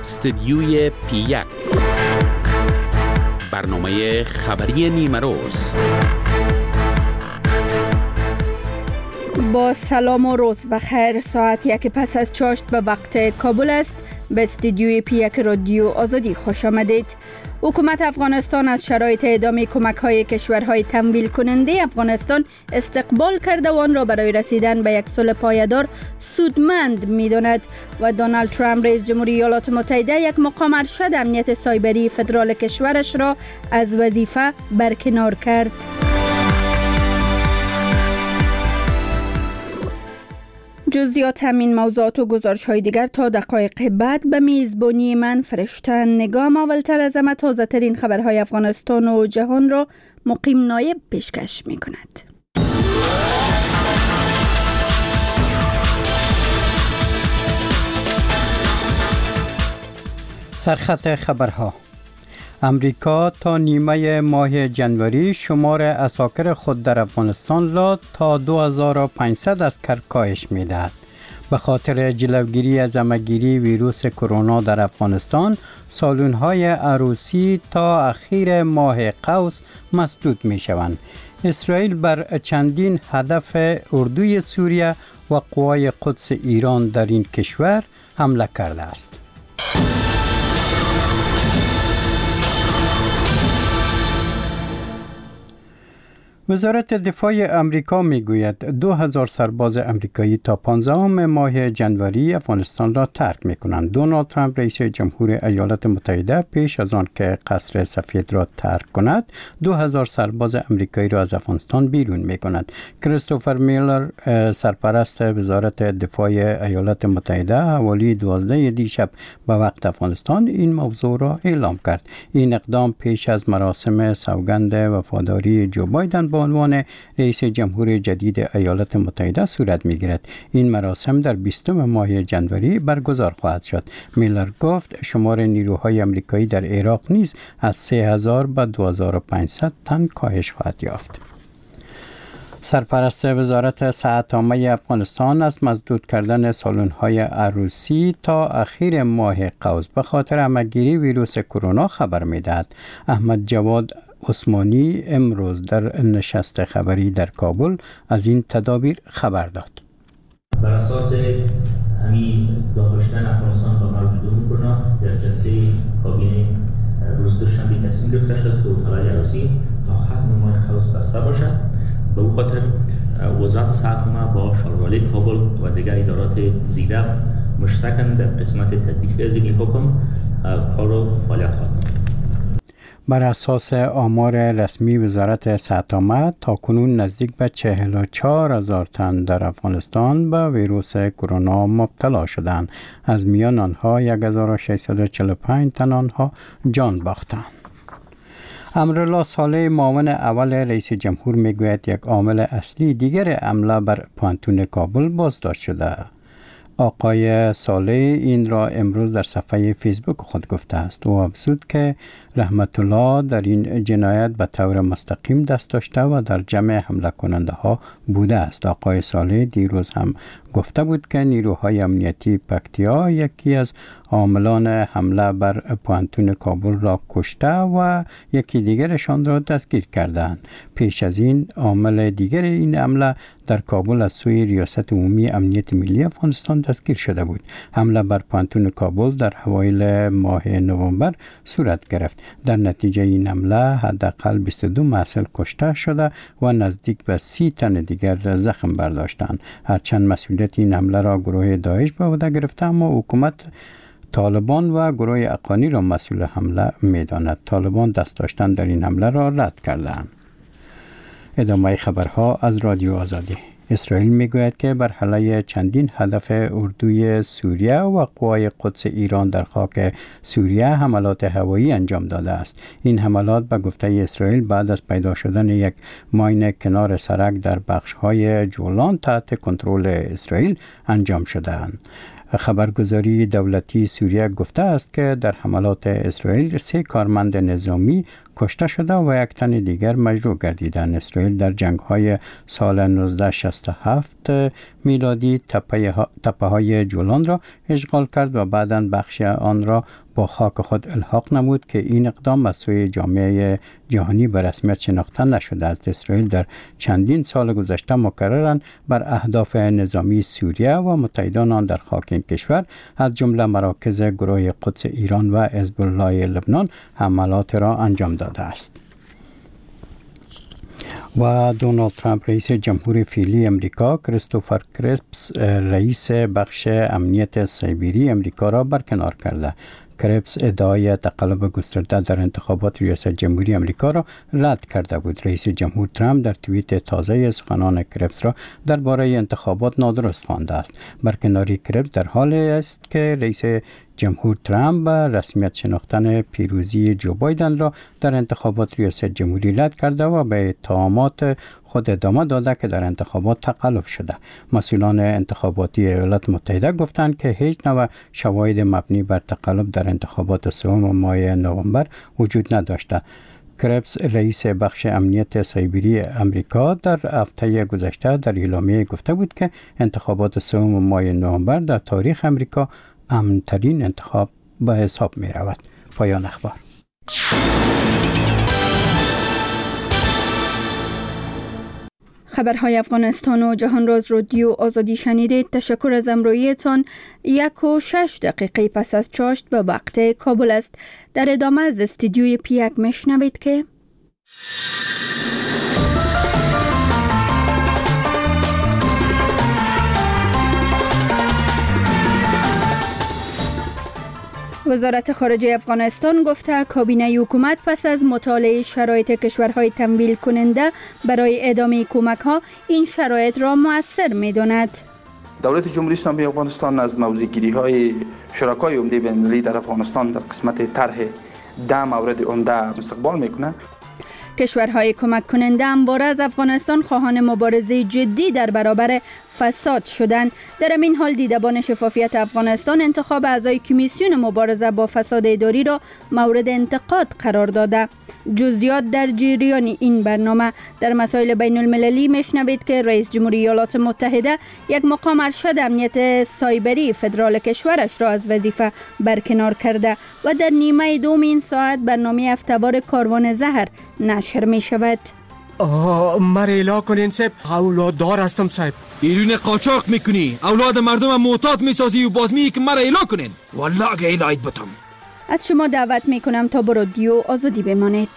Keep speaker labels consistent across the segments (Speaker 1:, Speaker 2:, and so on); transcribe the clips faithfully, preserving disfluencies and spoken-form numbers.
Speaker 1: استدیوی پی یک، برنامه خبری نیمه روز.
Speaker 2: با سلام و روز بخیر. ساعت یک پس از چاشت به وقت کابل است. به استدیوی پی یک رادیو آزادی خوش آمدید. حکومت افغانستان از شرایط ادامه کمک‌های کشورهای تمویل کننده افغانستان استقبال کرده و آن را برای رسیدن به یک صلح پایدار سودمند می‌داند و دونالد ترامپ رئیس جمهوری ایالات متحده یک مقام ارشد امنیت سایبری فدرال کشورش را از وظیفه برکنار کرد. جزئیات همین موضوعات و گزارش‌های دیگر تا دقایق بعد به میزبانی من فرشته نگام. اولتر از همه تازه ترین خبرهای افغانستان و جهان را مقیم نایب پیشکش می‌کند.
Speaker 3: سرخط خبرها: امریکا تا نیمه ماه جنوری شمار اساکر خود در افغانستان را تا دو هزار و پانصد اسکر کاهش می‌دهد. به خاطر جلوگیری از همه‌گیری ویروس کرونا در افغانستان، سالن‌های عروسی تا اخیر ماه قوس مسدود می‌شوند. اسرائیل بر چندین هدف اردوی سوریه و قوای قدس ایران در این کشور حمله کرده است. وزارت دفاع امریکا میگوید دو هزار سرباز امریکایی تا پانزدهم ماه جنوری افغانستان را ترک میکنند. دونالد ترامپ رئیس جمهور ایالات متحده پیش از آن که قصر سفید را ترک کند، دو هزار سرباز امریکایی را از افغانستان بیرون میکند. کریستوفر میلر، سرپرست وزارت دفاع ایالات متحده، حوالی دوازده دیشب به وقت افغانستان این موضوع را اعلام کرد. این اقدام پیش از مراسم سوگند وفاداری جو بایدن به عنوان رئیس جمهور جدید ایالات متحده صورت می‌گیرد. این مراسم در بیستم ماه جنوری برگزار خواهد شد. میلر گفت شمار نیروهای آمریکایی در عراق نیز از سه هزار به دو هزار و پانصد تن کاهش خواهد یافت. سرپرست وزارت صحت عامه افغانستان از مسدود کردن سالن‌های عروسی تا اخیر ماه قوس به خاطر همه‌گیری ویروس کرونا خبر می‌دهد. احمد جواد عثمانی امروز در نشست خبری در کابل از این تدابیر خبر داد.
Speaker 4: بر اساس همین داخل شدن افغانستان با موجود کرونا در جلسه کابینه روز دوشنبه تصمیم گرفته شد که هتل‌های عروسی تا ختم ماه قوس بسته باشد. به او خاطر وزارت صحت عامه با شاروالی کابل و دیگر ادارات زیربط مشترکاً در قسمت تطبیق از این حکم کار و فعالیت خواهد کرد.
Speaker 3: بر اساس آمار رسمی وزارت صحت عامه تاکنون نزدیک به چهل و چهار هزار تن در افغانستان به ویروس کرونا مبتلا شدند. از میان آنها یک هزار و ششصد و چهل و پنج تن آنها جان باختند. امرالله صالح، معاون اول رئیس جمهور، میگوید یک عامل اصلی دیگر حمله بر پوانتون کابل بازداشت شده. آقای صالح این را امروز در صفحه فیسبوک خود گفته است. او افزود که رحمت الله در این جنایت به طور مستقیم دست داشته و در جمع حمله کننده ها بوده است. آقای صالح دیروز هم گفته بود که نیروهای امنیتی پکتیا یکی از عاملان حمله بر پوانتون کابل را کشته و یکی دیگرشان را دستگیر کردند. پیش از این عامل دیگر این حمله در کابل از سوی ریاست عمومی امنیت ملی افغانستان دستگیر شده بود. حمله بر پوانتون کابل در اوایل ماه نوامبر صورت گرفت. در نتیجه این حمله حداقل بیست و دو محصل کشته شده و نزدیک به سی تن دیگر زخم برداشتند. هرچند مسئولیت این حمله را گروه داعش به عهده گرفته، اما حکومت طالبان و گروه اقانی را مسئول حمله می‌داند. طالبان دست داشتن در این حمله را رد کردند. ادامه خبرها از رادیو آزادی. اسرائیل میگوید که بر علیه چندین هدف اردوی سوریه و قوای قدس ایران در خاک سوریه حملات هوایی انجام داده است. این حملات به گفته اسرائیل بعد از پیدا شدن یک ماین کنار سرک در بخش‌های جولان تحت کنترل اسرائیل انجام شده‌اند. خبرگزاری دولتی سوریه گفته است که در حملات اسرائیل سه کارمند نظامی کشته شده و یک تن دیگر مجروح گردیدند. اسرائیل در جنگ‌های سال نوزده شصت و هفت میلادی تپه, ها، تپه های جولان را اشغال کرد و بعداً بخش آن را با خاک خود الحاق نمود که این اقدام از سوی جامعه جهانی به رسمیت شناخته نشده است. اسرائیل در چندین سال گذشته مکرراً بر اهداف نظامی سوریه و متحدان آن در خاک این کشور از جمله مراکز گروه قدس ایران و حزب الله لبنان حملات را انجام داده است. و دونالد ترامپ رئیس جمهور فعلی امریکا کریستوفر کرپس رئیس بخش امنیت سایبری امریکا را برکنار کرده. کرپس ادعای تقلب گسترده در انتخابات ریاست جمهوری امریکا را رد کرده بود. رئیس جمهور ترامپ در توییت تازه سخنان کرپس را درباره انتخابات نادرست خوانده است. برکناری کرپس در حالی است که رئیس جمهور ترامپ به رسمیت شناختن پیروزی جو بایدن را در انتخابات ریاست جمهوری رد کرده و به اتهامات خود ادامه داده که در انتخابات تقلب شده. مسئولان انتخاباتی ایالات متحده گفتند که هیچ نوع شواهد مبنی بر تقلب در انتخابات سوم ماه نوامبر وجود نداشته. کرپس رئیس بخش امنیت سایبری امریکا در هفته گذشته در اعلامیه گفته بود که انتخابات سوم ماه نوامبر در تاریخ امریکا امن‌ترین انتخاب به حساب می رود. پایان اخبار.
Speaker 2: خبرهای افغانستان و جهان راز رادیو آزادی شنیدید. تشکر از همراهیتان. یک و شش دقیقه پس از چاشت به وقت کابل است. در ادامه از استودیوی پیک میشنوید که وزارت خارجه افغانستان گفته کابینه حکومت پس از مطالعه شرایط کشورهای تمویل کننده برای ادامه کمک ها این شرایط را مؤثر می داند.
Speaker 5: دولت جمهوری اسلامی افغانستان از موضع‌گیری های شرکای عمده بین‌المللی در افغانستان در قسمت طرح ده مورد عمده استقبال میکنند.
Speaker 2: کشورهای کمک کننده همواره از افغانستان خواهان مبارزه جدی در برابر فساد شدند. در این حال دیدبان شفافیت افغانستان انتخاب اعضای کمیسیون مبارزه با فساد اداری را مورد انتقاد قرار داده. جزئیات در جریان این برنامه. در مسائل بین المللی میشنوید که رئیس جمهوری ایالات متحده یک مقام ارشد امنیت سایبری فدرال کشورش را از وظیفه برکنار کرده و در نیمه دوم این ساعت برنامه هفته‌وار کاروان زهر نشر می شود.
Speaker 6: مر اله کنین صاحب، اولاد دار هستم صاحب.
Speaker 7: ایرون قاچاق میکنی، اولاد مردم معتاد میسازی و باز میگی که مرا اله کنین. والله اگه الهیت بتم.
Speaker 2: از شما دعوت میکنم تا با رادیو آزادی بمانید.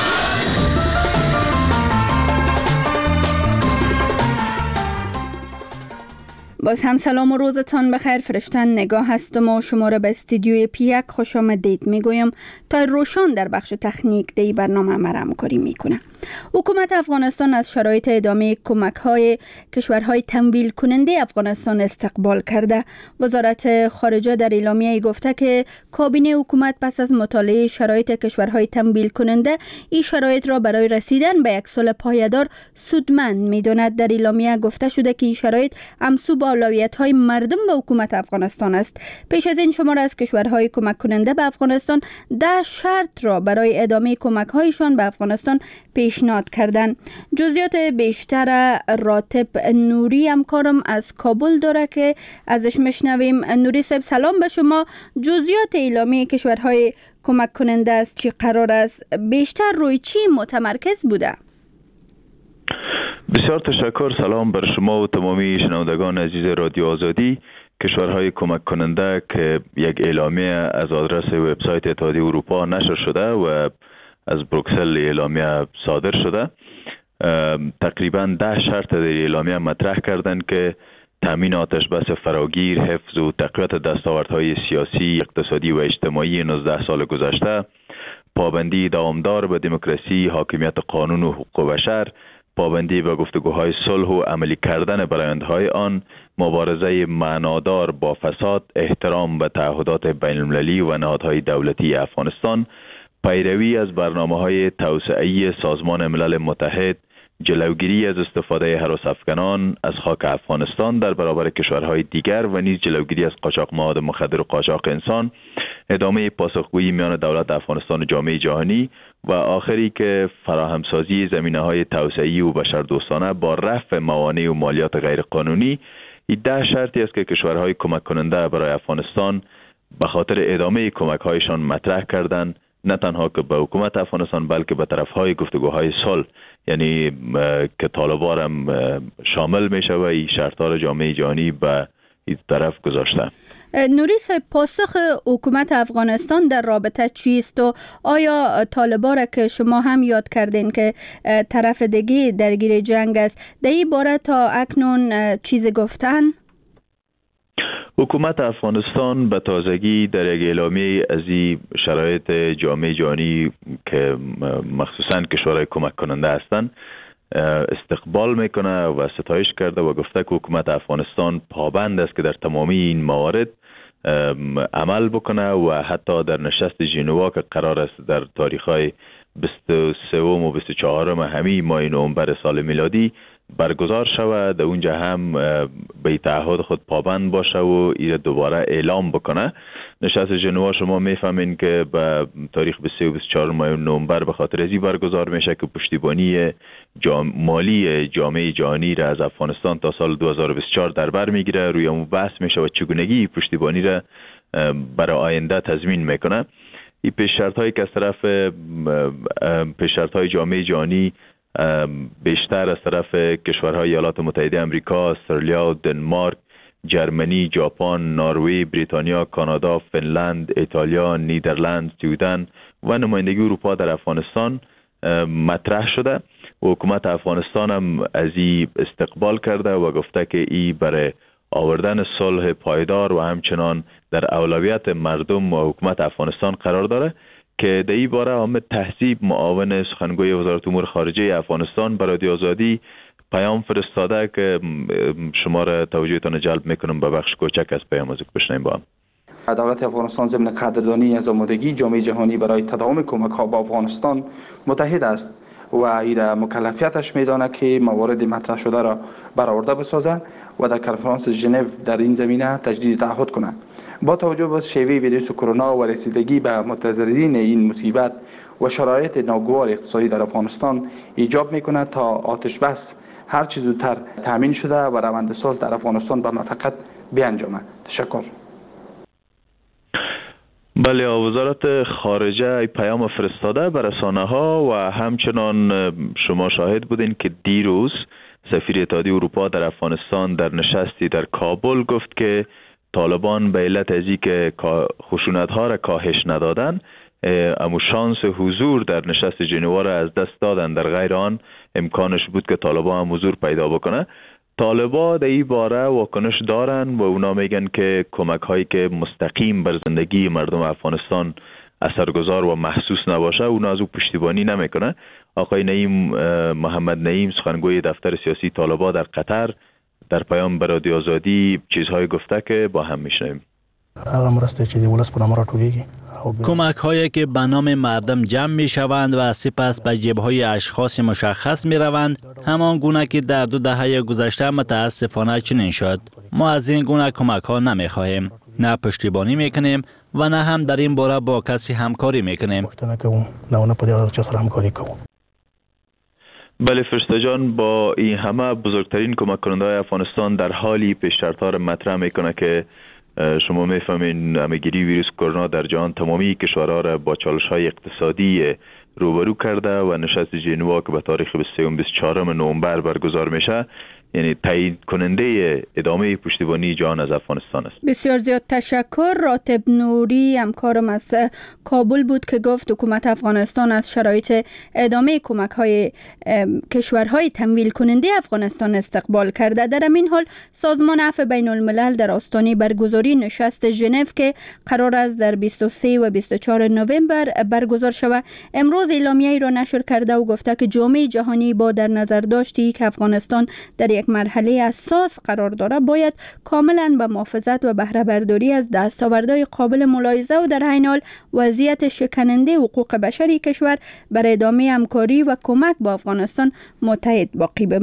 Speaker 2: باز هم سلام و روزتان بخیر. فرشتن نگاه هستم و شما را به استودیوی پیک خوش آمدید میگویم تا روشان در بخش تکنیک دی برنامه مرا همکاری میکنه. حکومت افغانستان از شرایط ادامه کمک های کشورهای تمویل کننده افغانستان استقبال کرده. وزارت خارجه در اعلامیه گفته که کابینه حکومت پس از مطالعه شرایط کشورهای تمویل کننده این شرایط را برای رسیدن به یک صلح پایدار سودمند میداند. در اعلامیه گفته شده که این شرایط همسو با اولویت‌های مردم و حکومت افغانستان است. پیش از این شمار از کشورهای کمک کننده به افغانستان ده شرط را برای ادامه کمک‌هایشان به افغانستان پیشنهاد کردند. جزئیات بیشتر راتب نوری همکارم از کابل داره که ازش میشنویم. نوری صاحب سلام به شما. جزئیات اعلامیه کشورهای کمک کننده است چی قرار است؟ بیشتر روی چی متمرکز بوده؟
Speaker 8: بسیار تشکر. سلام بر شما و تمامی شنوندگان عزیز رادیو آزادی. کشورهای کمک کننده که یک اعلامیه از آدرس وبسایت اتحادیه اروپا نشر شده و از بروکسل اعلامیه صادر شده، تقریبا ده شرط در اعلامیه مطرح کردند که تامین آتش بس فراگیر، حفظ و تقویت دستاوردهای سیاسی، اقتصادی و اجتماعی نوزده سال گذشته، پابندی دامدار به دموکراسی، حاکمیت قانون و حقوق بشر، پابندی به گفتگوهای صلح و عملی کردن برآیندهای آن، مبارزه معنادار با فساد، احترام به تعهدات بین المللی و نهادهای دولتی افغانستان، پیروی از برنامه‌های توسعه‌ای سازمان ملل متحد، جلوگیری از استفاده هراس افغانان از خاک افغانستان در برابر کشورهای دیگر و نیز جلوگیری از قاچاق مواد مخدر و قاچاق انسان، ادامه پاسخگویی میان دولت افغانستان و جامعه جهانی و آخری که فراهمسازی زمینه‌های توسعه‌ای و بشردوستانه با رفع موانع و مالیات غیرقانونی این ده شرطی است که کشورهای کمک کننده برای افغانستان به خاطر ادامه کمک هایشان مطرح کردند، نه تنها که به حکومت افغانستان بلکه به طرفهای گفتگوهای صلح، یعنی که طالبان هم شامل میشه و این شرط‌ها جامعه جهانی به این طرف گذاشته.
Speaker 2: نوری صاحب، پاسخ حکومت افغانستان در رابطه چیست و آیا طالبان را که شما هم یاد کردین که طرف دیگه درگیر جنگ است، در این باره تا اکنون چیز گفتن؟
Speaker 8: حکومت افغانستان به تازگی در یک اعلامیه از این شرایط جامعه جهانی که مخصوصاً کشورهای کمک کننده هستند استقبال میکنه و ستایش کرده و گفته که حکومت افغانستان پابند است که در تمامی این موارد عمل بکنه و حتی در نشست ژنوا که قرار است در تاریخ‌های بیست و سه و بیست و چهار همین ماه نوامبر سال میلادی برگزار شود، در اونجا هم به تعهد خود پابند باشه و این دوباره اعلام بکنه. نشست ژنوا شما میفهمین که به تاریخ بیست و سه و بیست و چهار ماه نوامبر به خاطر ازی برگزار میشه که پشتیبانی جام... مالی جامعه جهانی را از افغانستان تا سال دو هزار و بیست و چهار در بر میگیره، روی اون بحث میشه و چگونگی پشتیبانی را برای آینده تضمین میکنه. این پیش شرط هایی که از طرف پیش شرط های جامعه جهانی بیشتر از طرف کشورهای ایالات متحده آمریکا، استرالیا، دنمارک، جرمنی، ژاپن، نروژ، بریتانیا، کانادا، فنلند، ایتالیا، نیدرلند، سوئدن و نمایندگی اروپا در افغانستان مطرح شده و حکومت افغانستان هم از این استقبال کرده و گفته که این برای آوردن صلح پایدار و همچنان در اولویت مردم و حکومت افغانستان قرار داره که در این باره حامد تهذیب معاون سخنگوی وزارت امور خارجه افغانستان برای رادیو آزادی پیام فرستاده که شما را توجهتان جلب میکنم به بخش کوچک از پیام از بشنویم با هم.
Speaker 5: دولت افغانستان ضمن قدردانی از آمادگی جامعه جهانی برای تداوم کمک ها به افغانستان متحد است و ایرا مکلفیتش میدانه که موارد مطرح شده را برآورده بسازه و در کنفرانس ژنو در این زمینه تجدید تعهد کنه. با توجه به شیوه ویروس کرونا و رسیدگی به متضررین این مصیبت و شرایط ناگوار اقتصادی در افغانستان ایجاب میکنه تا آتش بس هر چه زودتر تامین شده و روند صلح در افغانستان به موفقیت بیانجامد. تشکر.
Speaker 8: بله، وزارت خارجه پیام فرستاده به رسانه ها و همچنان شما شاهد بودین که دیروز سفیر اتحادیه اروپا در افغانستان در نشستی در کابل گفت که طالبان به علت ازی که خشونت ها را کاهش ندادن اما شانس حضور در نشست ژنوا را از دست دادن، در غیر آن امکانش بود که طالبان هم حضور پیدا بکنه. طالبان در این باره واکنش دارن و اونا میگن که کمک هایی که مستقیم بر زندگی مردم افغانستان اثرگذار و محسوس نباشه اونا از او پشتیبانی نمیکنه. آقای نعیم محمد نعیم سخنگوی دفتر سیاسی طالبان در قطر در پیام به رادیو آزادی چیزهای گفته که با هم میشنویم.
Speaker 9: کمک هایی که به نام مردم جمع می شوند و سپس به جیب های اشخاص مشخص می روند، همان گونه که در دو دهه گذشته متاسفانه چنین شد. ما از این گونه کمک ها نمی خواهیم، نه پشتیبانی می کنیم و نه هم در این باره با کسی همکاری می کنیم.
Speaker 8: بله فرشته جان، با این همه بزرگترین کمک کننده های افغانستان در حالی پیش شرط ها را مطرح میکنه که شما میفهمین همه‌گیری ویروس کرونا در جهان تمامی کشورها را با چالش های اقتصادی روبرو کرده و نشست ژنوا که به تاریخ بیست و سه و بیست و چهار نوامبر برگزار میشه یعنی تایید کننده ادامه پشتیبانی جهان از افغانستان است.
Speaker 2: بسیار زیاد تشکر. راتب نوری همکارم از کابل بود که گفت حکومت افغانستان از شرایط ادامه کمک های کشورهای تمویل کننده افغانستان استقبال کرده. در این حال سازمان عفو بین الملل در آستانه برگزاری نشست ژنو که قرار است در بیست و سه و بیست و چهار نوامبر برگزار شود امروز اعلامیه‌ای را نشر کرده و گفته که جامعه جهانی با در نظر داشتی که افغانستان در یک مرحله حساس قرار دارد باید کاملا به محافظت و بهره برداری از دستاوردهای قابل ملاحظه و در عین حال وضعیت شکننده حقوق بشری کشور برای ادامه همکاری و کمک با افغانستان متحد باقی بماند.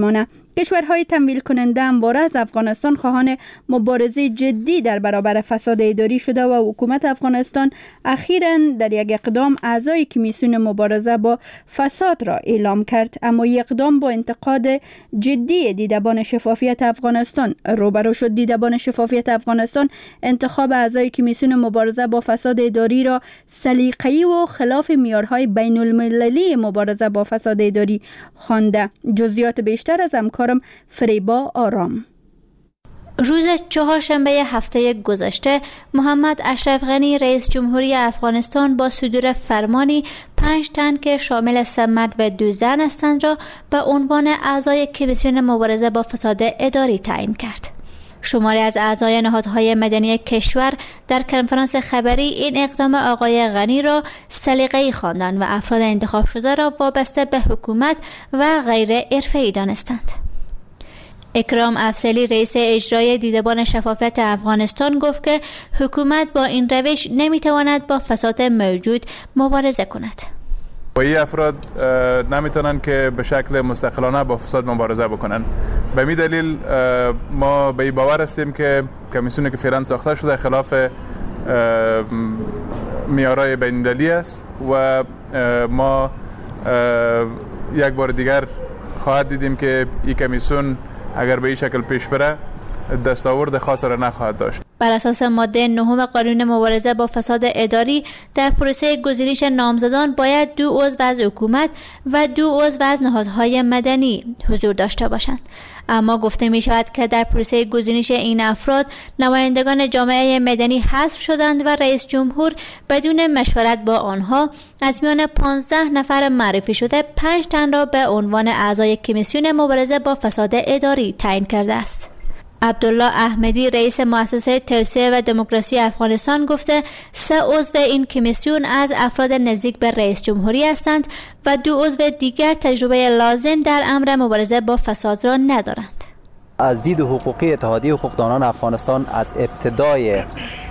Speaker 2: کشورهای تمویل کننده همواره از افغانستان خواهان مبارزه جدی در برابر فساد اداری شده و حکومت افغانستان اخیراً در یک اقدام اعضای کمیسیون مبارزه با فساد را اعلام کرد، اما این اقدام با انتقاد جدی دیدبان شفافیت افغانستان روبرو شد. دیدبان شفافیت افغانستان انتخاب اعضای کمیسیون مبارزه با فساد اداری را سلیقه‌ای و خلاف معیارهای بین المللی مبارزه با فساد اداری خوانده. جزئیات بیشتر از همکارم فریبا آرام.
Speaker 10: روز چهارشنبه هفته گذشته محمد اشرف غنی رئیس جمهوری افغانستان با صدور فرمانی پنج تن که شامل سه مرد و دو زن هستند را به عنوان اعضای کمیسیون مبارزه با فساد اداری تعیین کرد. شماری از اعضای نهادهای مدنی کشور در کنفرانس خبری این اقدام آقای غنی را سلیقه‌ای خواندند و افراد انتخاب شده را وابسته به حکومت و غیر حرفه‌ای دانستند. اکرام افضلی رئیس اجرایی دیدبان شفافیت افغانستان گفت که حکومت با این روش نمیتواند با فساد موجود مبارزه کند.
Speaker 11: با این افراد نمیتونن که به شکل مستقلانه با فساد مبارزه بکنن. به می دلیل ما به این باور هستیم که کمیسیونی که فعلا ساخته شده خلاف معیارهای بین‌المللی است و ما یک بار دیگر خواهد دیدیم که این کمیسیون اگر به این شکل پیش بره دستاورد خاص را نخواهد داشت.
Speaker 10: بر اساس ماده نهم قانون مبارزه با فساد اداری در پروسه گزینش نامزدان باید دو عضو از حکومت و دو عضو از نهادهای مدنی حضور داشته باشند. اما گفته می شود که در پروسه گزینش این افراد نمایندگان جامعه مدنی حذف شدند و رئیس جمهور بدون مشورت با آنها از میان پانزده نفر معرفی شده پنج تن را به عنوان اعضای کمیسیون مبارزه با فساد اداری تعیین کرده است. عبدالله احمدی رئیس مؤسسه توسعه و دموکراسی افغانستان گفته سه عضو این کمیسیون از افراد نزدیک به رئیس جمهوری هستند و دو عضو دیگر تجربه لازم در امر مبارزه با فساد را ندارند.
Speaker 12: از دید حقوقی اتحادیه حقوقدانان افغانستان از ابتدای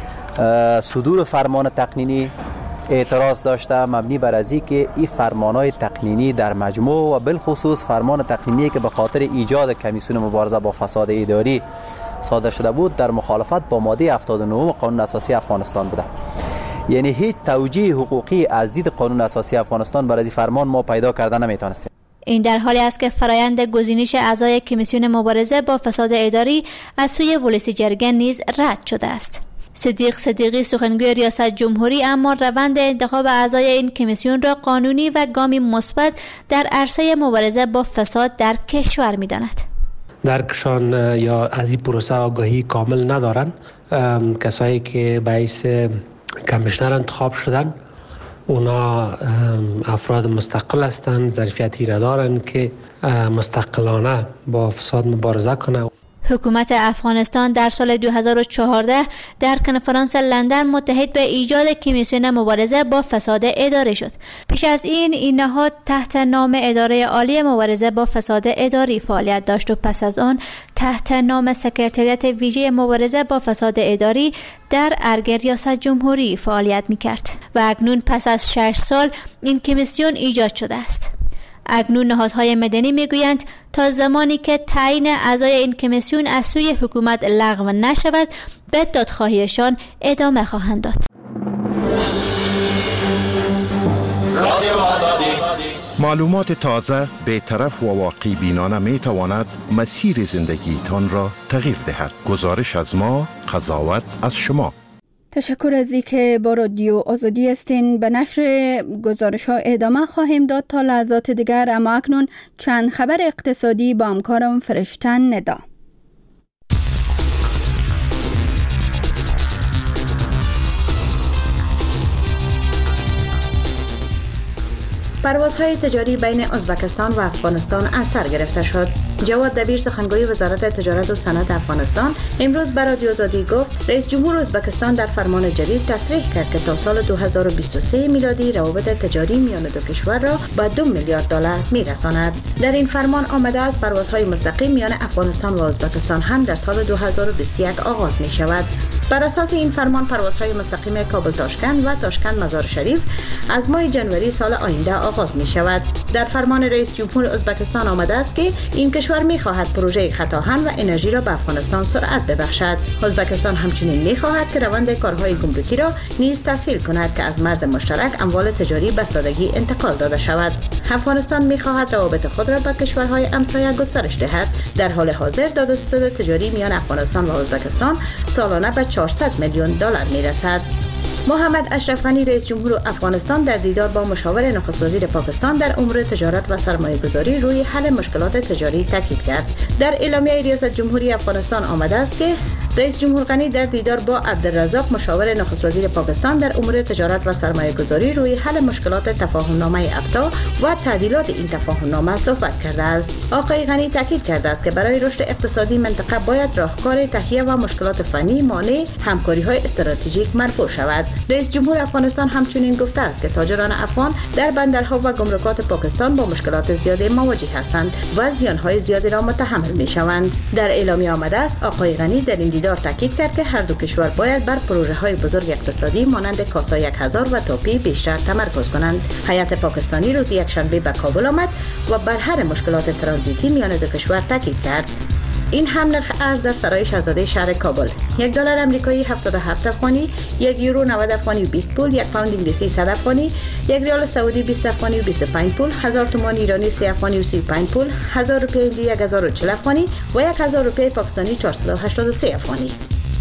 Speaker 12: صدور فرمان تقنینی اعتراض داشته، مبنی بر از اینکه این فرمانهای تقنینی در مجموع و بالخصوص فرمان تقنینی که به خاطر ایجاد کمیسیون مبارزه با فساد اداری صادر شده بود در مخالفت با ماده هفتاد و نه قانون اساسی افغانستان بوده. یعنی هیچ توجیه حقوقی از دید قانون اساسی افغانستان برای این فرمان ما پیدا کرده نمیتونستیم.
Speaker 10: این در حالی است که فرایند گزینش اعضای کمیسیون مبارزه با فساد اداری از سوی ولسی جرگه نیز رد شده است. صدیق صدیقی سخنگوی ریاست جمهوری اما روند انتخاب اعضای این کمیسیون را قانونی و گامی مثبت در عرصه مبارزه با فساد در کشور می‌داند.
Speaker 13: درکشان یا از این پروسه آگاهی کامل ندارند. کسایی که باعث کمیشنر انتخاب شدن اونا افراد مستقل هستند، ظرفیتی را دارند که مستقلانه با فساد مبارزه کنند.
Speaker 10: حکومت افغانستان در سال دو هزار و چهارده در کنفرانس لندن متحد به ایجاد کمیسیون مبارزه با فساد اداری شد. پیش از این این نهاد تحت نام اداره عالی مبارزه با فساد اداری فعالیت داشت و پس از آن تحت نام سکرتریات ویژه مبارزه با فساد اداری در ارگ ریاست جمهوری فعالیت می‌کرد و اکنون پس از شش سال این کمیسیون ایجاد شده است. اکنون نهادهای مدنی میگویند تا زمانی که تعیین اعضای این کمیسیون از سوی حکومت لغو نشود به دادخواهیشان ادامه خواهند داد.
Speaker 14: معلومات تازه، بی‌طرف و واقعی بینانه می تواند مسیر زندگیتان را تغییر دهد. گزارش از ما، قضاوت از شما.
Speaker 2: تشکر از اینکه با رادیو آزادی هستین. به نشر گزارش ها ادامه خواهیم داد تا لحظات دیگر، اما اکنون چند خبر اقتصادی با همکارم فرشتن ندا.
Speaker 15: پروازهای تجاری بین ازبکستان و افغانستان از سر گرفته شد. جواد دبیر سخنگوی وزارت تجارت و صنعت افغانستان امروز به رادیو آزادی گفت رئیس جمهور ازبکستان در فرمان جدید تصریح کرد که تا سال دو هزار و بیست و سه میلادی روابط تجاری میان دو کشور را به دو میلیارد دلار میرساند. در این فرمان آمده است پروازهای مستقیم میان افغانستان و ازبکستان هم در سال دو هزار و بیست و یک آغاز می شود. بر اساس این فرمان پروازهای مستقیم کابل تاشکند و تاشکند مزار شریف از ماه جنوری سال آینده آغاز می شود. در فرمان رئیس جمهور ازبکستان آمده است که این کشور می خواهد پروژه خطاهن و انرژی را به افغانستان سرعت ببخشد. ازبکستان همچنین می خواهد که روند کارهای گمرکی را نیز تسهیل کند که از مرز مشترک اموال تجاری به سادگی انتقال داده شود. افغانستان می خواهد روابط خود را با کشورهای همسایه گسترش دهد. در حال حاضر داد و ستد تجاری میان افغانستان و ازبکستان سالانه به چهارصد میلیون دلار می رسد. محمد اشرف غنی رئیس جمهور افغانستان در دیدار با مشاور نخست وزیر پاکستان در امور تجارت و سرمایه گذاری روی حل مشکلات تجاری تاکید کرد. در اعلامیه ریاست جمهوری افغانستان آمده است که رئیس جمهور غنی در دیدار با عبدالرزاق مشاور نخست وزیر پاکستان در امور تجارت و سرمایه گذاری روی حل مشکلات تفاهمنامه افتا و تعدیلات این تفاهمنامه صحبت کرده است. آقای غنی تاکید کرده است که برای رشد اقتصادی منطقه باید راهکار تهیه و مشکلات فنی مانع همکاری‌های استراتژیک مرفوع شود. رئیس جمهور افغانستان همچنین گفته است که تاجران افغان در بندرها و گمرکات پاکستان با مشکلات زیادی مواجه هستند و زیانهای زیادی را متحمل می‌شوند. در اعلامیه آمده است آقای غنی در این دیدار تاکید کرد که هر دو کشور باید بر پروژه‌های بزرگ اقتصادی مانند کاسا یک هزار و تاپی بیشتر تمرکز کنند. هیئت پاکستانی روز یکشنبه به کابل آمد و بر حل مشکلات ترانزیتی میان دو کشور تاکید کرد. این هم نرخ ارز در سرای شاهزاده شهر کابل: یک دلار آمریکایی هفتاد و هفت افغانی، یک یورو نود افغانی و بیست پول، یک پوند انگلیسی صد افغانی، یک ریال سعودی بیست افغانی و بیست و پنج پول، هزار تومان ایرانی سه افغانی و سی و پنج پول، هزار روپیه هندی یک هزار و چهل افغانی و یک هزار روپیه پاکستانی چهارصد و هشتاد و سه افغانی.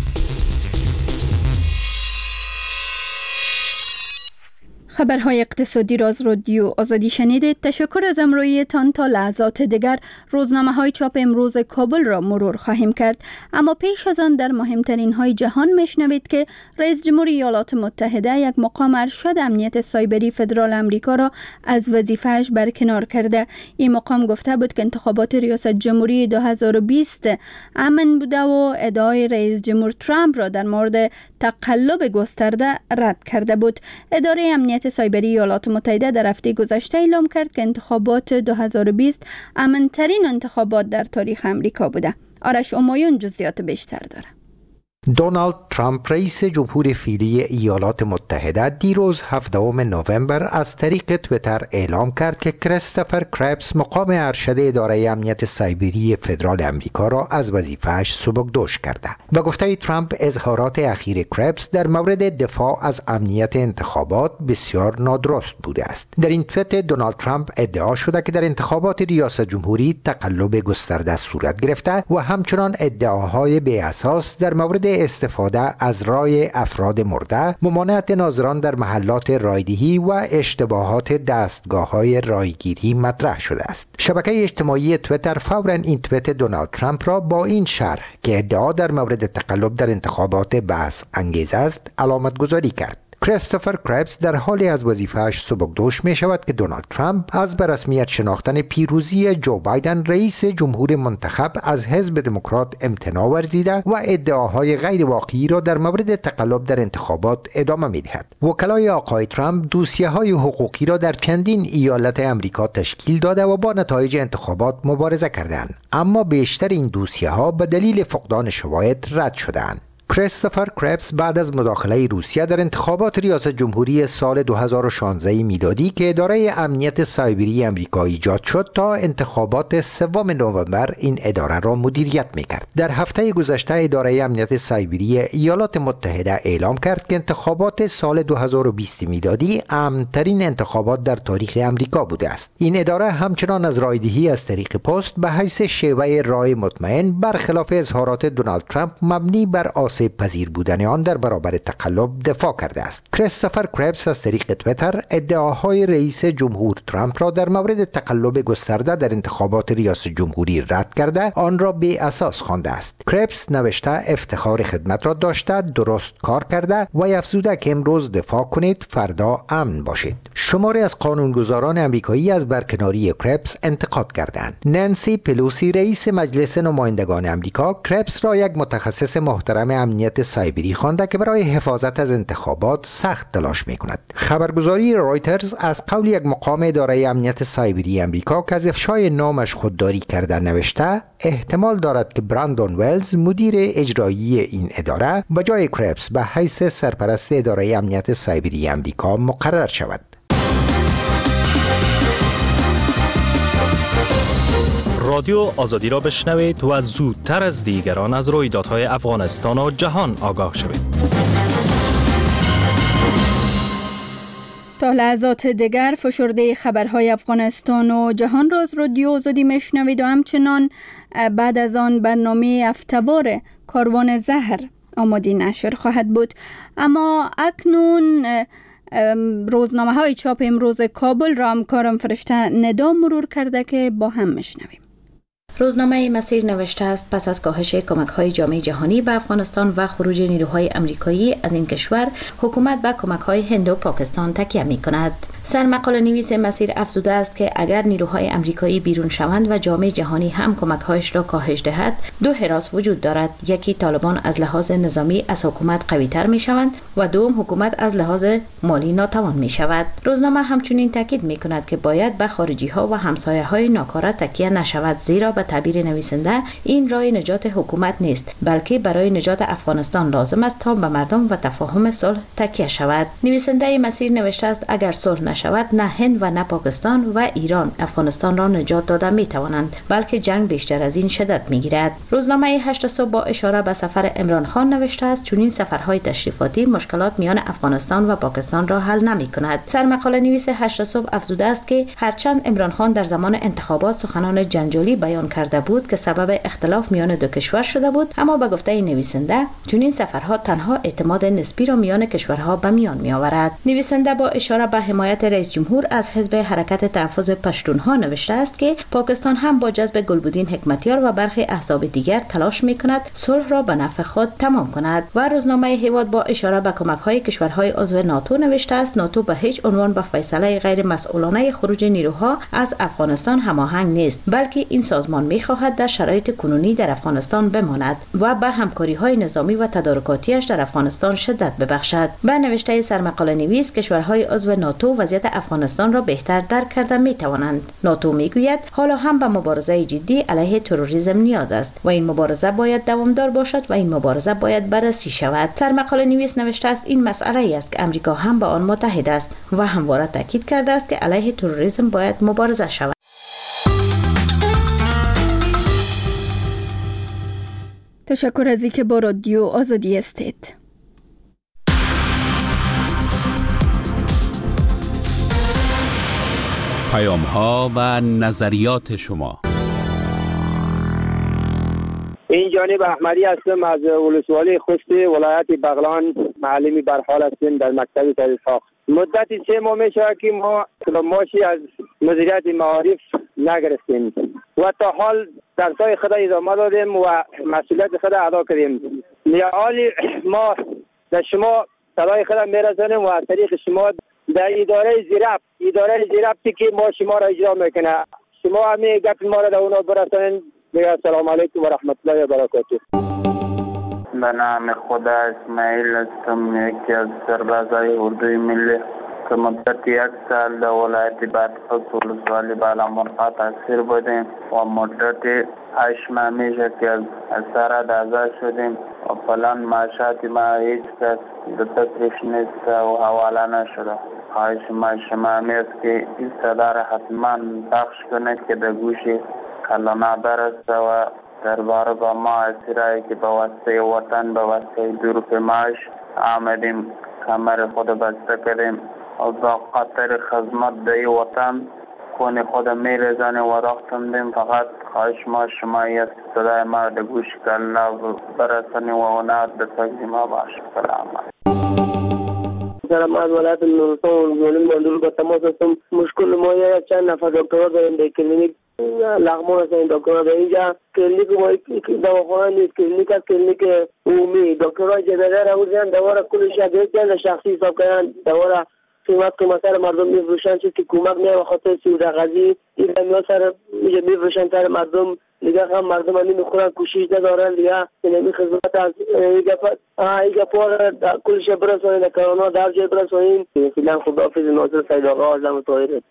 Speaker 2: خبرهای اقتصادی را از رادیو آزادی شنیدید. تشکر از همراهیتان. تا لحظات دیگر روزنامه های چاپ امروز کابل را مرور خواهیم کرد، اما پیش از آن در مهمترین های جهان میشنوید که رئیس جمهوری ایالات متحده یک مقام ارشد امنیت سایبری فدرال امریکا را از وظیفه‌اش برکنار کرده. این مقام گفته بود که انتخابات ریاست جمهوری دو هزار و بیست امن بوده و ادعای رئیس جمهور ترامپ را در مورد تقلب گسترده رد کرده بود. اداره امنیت سایبری ایالات متحده در هفته گذشته اعلام کرد که انتخابات دو هزار و بیست امن‌ترین انتخابات در تاریخ امریکا بوده. آرش امایون جزئیات بیشتر داره.
Speaker 16: دونالد ترامپ رئیس جمهور فعلی ایالات متحده دیروز هفدهم نوامبر از طریق تویتر اعلام کرد که کریستوفر کربس مقام ارشد اداره امنیت سایبری فدرال امریکا را از وظیفه‌اش سبکدوش کرده و گفته ترامپ اظهارات اخیر کربس در مورد دفاع از امنیت انتخابات بسیار نادرست بوده است. در این توییت دونالد ترامپ ادعا شده که در انتخابات ریاست جمهوری تقلب گسترده صورت گرفته و همچنان ادعاهای بی اساس در مورد استفاده از رای افراد مرده، ممانعت ناظران در محلات رایدهی و اشتباهات دستگاه‌های رایگیری مطرح شده است. شبکه اجتماعی تویتر فوراً این توییت دونالد ترامپ را با این شرح که ادعا در مورد تقلب در انتخابات بحث انگیز است علامت گذاری کرد. کریستوفر کربس در حالی از وظیفه‌اش سبکدوش می شود که دونالد ترامپ از به رسمیت شناختن پیروزی جو بایدن رئیس جمهور منتخب از حزب دموکرات امتناع ورزیده و ادعاهای غیر واقعی را در مورد تقلب در انتخابات ادامه می دهد. وکلای آقای ترامپ دوسیه‌های حقوقی را در چندین ایالت امریکا تشکیل داده و با نتایج انتخابات مبارزه کردند، اما بیشتر این دوسیه‌ها به دلیل فقدان شواهد رد شدند. کریستوفر کربس بعد از مداخله روسیه در انتخابات ریاست جمهوری سال دو هزار و شانزده میلادی که اداره امنیت سایبری آمریکا ایجاد شد تا انتخابات سوم نوامبر این اداره را مدیریت میکرد. در هفته گذشته اداره امنیت سایبری ایالات متحده اعلام کرد که انتخابات سال دو هزار و بیست میلادی امن‌ترین انتخابات در تاریخ آمریکا بوده است. این اداره همچنان از رایدهی از طریق پست به حیث شیوه رای مطمئن برخلاف اظهارات دونالد ترامپ مبنی بر آسیب پذیر بودن آن در برابر تقلب دفاع کرده است. کریستوفر کربس از طریق تویتر ادعاهای رئیس جمهور ترامپ را در مورد تقلب گسترده در انتخابات ریاست جمهوری رد کرده آن را بی اساس خوانده است. کربس نوشته افتخار خدمت را داشته، درست کار کرده و افزوده که امروز دفاع کنید، فردا امن باشید. شماری از قانونگذاران آمریکایی از برکناری کربس انتقاد کردند. نانسی پلوسی رئیس مجلس نمایندگان آمریکا کربس را یک متخصص محترم امنیت سایبری خوانده که برای حفاظت از انتخابات سخت تلاش میکند. خبرگزاری رایترز از قول یک مقام اداره امنیت سایبری امریکا که از افشای نامش خودداری کرده نوشته احتمال دارد که براندون ویلز مدیر اجرایی این اداره به جای کرپس به حیث سرپرست اداره امنیت سایبری امریکا مقرر شود.
Speaker 17: رادیو آزادی را بشنوید و زودتر از دیگران از رویدادهای افغانستان و جهان آگاه شوید.
Speaker 2: تا لحظات دیگر فشرده خبرهای افغانستان و جهان را از رادیو آزادی میشنوید و همچنان بعد از آن برنامه افتوار کاروان زهر آماده نشر خواهد بود. اما اکنون روزنامه های چاپ امروز کابل را همکارم فرشته ندا مرور کرده که با هم میشنویم.
Speaker 15: روزنامه مسیر نوشته است پس از کاهش کمک‌های جامعه جهانی به افغانستان و خروج نیروهای آمریکایی از این کشور، حکومت به کمک‌های هند و پاکستان تکیه می‌کند. سرمقاله نویس مسیر افزوده است که اگر نیروهای آمریکایی بیرون شوند و جامعه جهانی هم کمک‌هایش را کاهش دهد، دو حراس وجود دارد: یکی طالبان از لحاظ نظامی از حکومت قوی‌تر می‌شوند و دوم حکومت از لحاظ مالی ناتوان می‌شود. روزنامه همچنین تاکید می‌کند که باید به خارجی‌ها و همسایه‌های ناکاره تکیه نشود، زیرا به تعبیر نویسنده این راه نجات حکومت نیست، بلکه برای نجات افغانستان لازم است تا به مردم و تفاهم صلح تکیه شود. نویسنده مسیر نوشته است اگر صلح نشود، نه هند و نه پاکستان و ایران افغانستان را نجات داده می توانند، بلکه جنگ بیشتر از این شدت می گیرد. روزنامه هشت صبح با اشاره به سفر عمران خان نوشته است چنین سفرهای تشریفاتی مشکلات میان افغانستان و پاکستان را حل نمی کند. سرمقاله نویس هشت صبح افزوده است که هرچند عمران خان در زمان انتخابات سخنان جنجالی بیان کرده بود که سبب اختلاف میان دو کشور شده بود، اما به گفته نویسنده چنین سفرها تنها اعتماد نسبی را میان کشورها به میان می آورد. نویسنده با اشاره به حمایت رئیس جمهور از حزب حرکت تحفظ پشتونها نوشته است که پاکستان هم با جذب گلبدین حکمتیار و برخی احزاب دیگر تلاش می کند صلح را به نفع خود تمام کند. و روزنامه هیواد با اشاره به کمک‌های کشورهای عضو ناتو نوشته است ناتو به هیچ عنوان با فیصله غیر مسئولانه خروج نیروها از افغانستان هماهنگ نیست، بلکه این سازمان می‌خواهد در شرایط کنونی در افغانستان بماند و به همکاری‌های نظامی و تدارکاتیش در افغانستان شدت ببخشد. به نوشته سرمقاله نویس کشورهای عضو ناتو وضعیت افغانستان را بهتر درک کرده می‌توانند. ناتو می‌گوید حالا هم به مبارزه جدی علیه تروریسم نیاز است و این مبارزه باید دوامدار باشد و این مبارزه باید بررسی شود. سرمقاله نویس نوشته است این مسئله است که آمریکا هم با آن متحد است و همواره تاکید کرده است که علیه تروریسم باید مبارزه شود.
Speaker 2: تشکر از اینکه با رادیو آزادی هستید.
Speaker 1: پیام ها و نظریات شما.
Speaker 18: این جانب احمدی هستم از ولسوالی خوست ولایت بغلان، معلمی برحال هستیم در مکتب تحصیل. مدتی سه ماه می شود که ما ماشی از مدیریت معارف نگرفتیم و تا حال درسای خود ادامه دادیم و مسئولیت خود ادا کردیم. حالی ما در شما صدای خود میرسانیم و از طریق شما در اداره زیراب اداره زیرابتی که ما شما را اجرا میکنه، شما همین گپ ما را در اونا برسانید. میگم السلام علیکم و رحمت الله و برکاته.
Speaker 19: به نام خدا اسماعیل هستم، یکی از سربازای اردوی ملی که مدت یک سال در ولایت بادغیس ولسوالی بالامرغ تاثیر بودیم و مدت هشت ماه میشه که از اسارت آزاد شدیم و فلان معاشات ما هیچ کس در تصریف نیست و حواله نشده. خواهش ما شما میست که این صدا را حتما پخش کنید که در گوشی کلانا برسته و درباره با ما اسیرایی که به واسطه وطن به واسطه دورپیمایش آمدیم کمر خود بسته کردیم و با خاطر خدمت در وطن کون خود میرزانیم و رختندیم. فقط خواهش ما شما یک صدای ما در گوش کلا برسنیم و اونا در تقدیم ها باشه. سلام
Speaker 18: سلام از ولایت نورستان ولسوالی مندول با تماس هستم. مشکل ما یک چند نفر دکترها داریم در کلینیک لغمان هستن. دکترها در اینجا کلینیک ما دواخانه نیست، کلینیک از کلینیک عمومی. دکترها جدیده را بودن دواره کلش یک جند شخصی حساب کردن دواره قیمت قیمت سر مردم میفروشن چیز که کمک نه و خاطر سود غذی این میاد سر میفروشن سر مردم دیگه هم مردم هم نمیخورن، کوشش ندارن دیگه. این خدمت از ایگا ایگا پور کلش برسونین، کرونا در جای برسونین. فیلم خداحافظ ناصر سید آقا اعظم طاهری.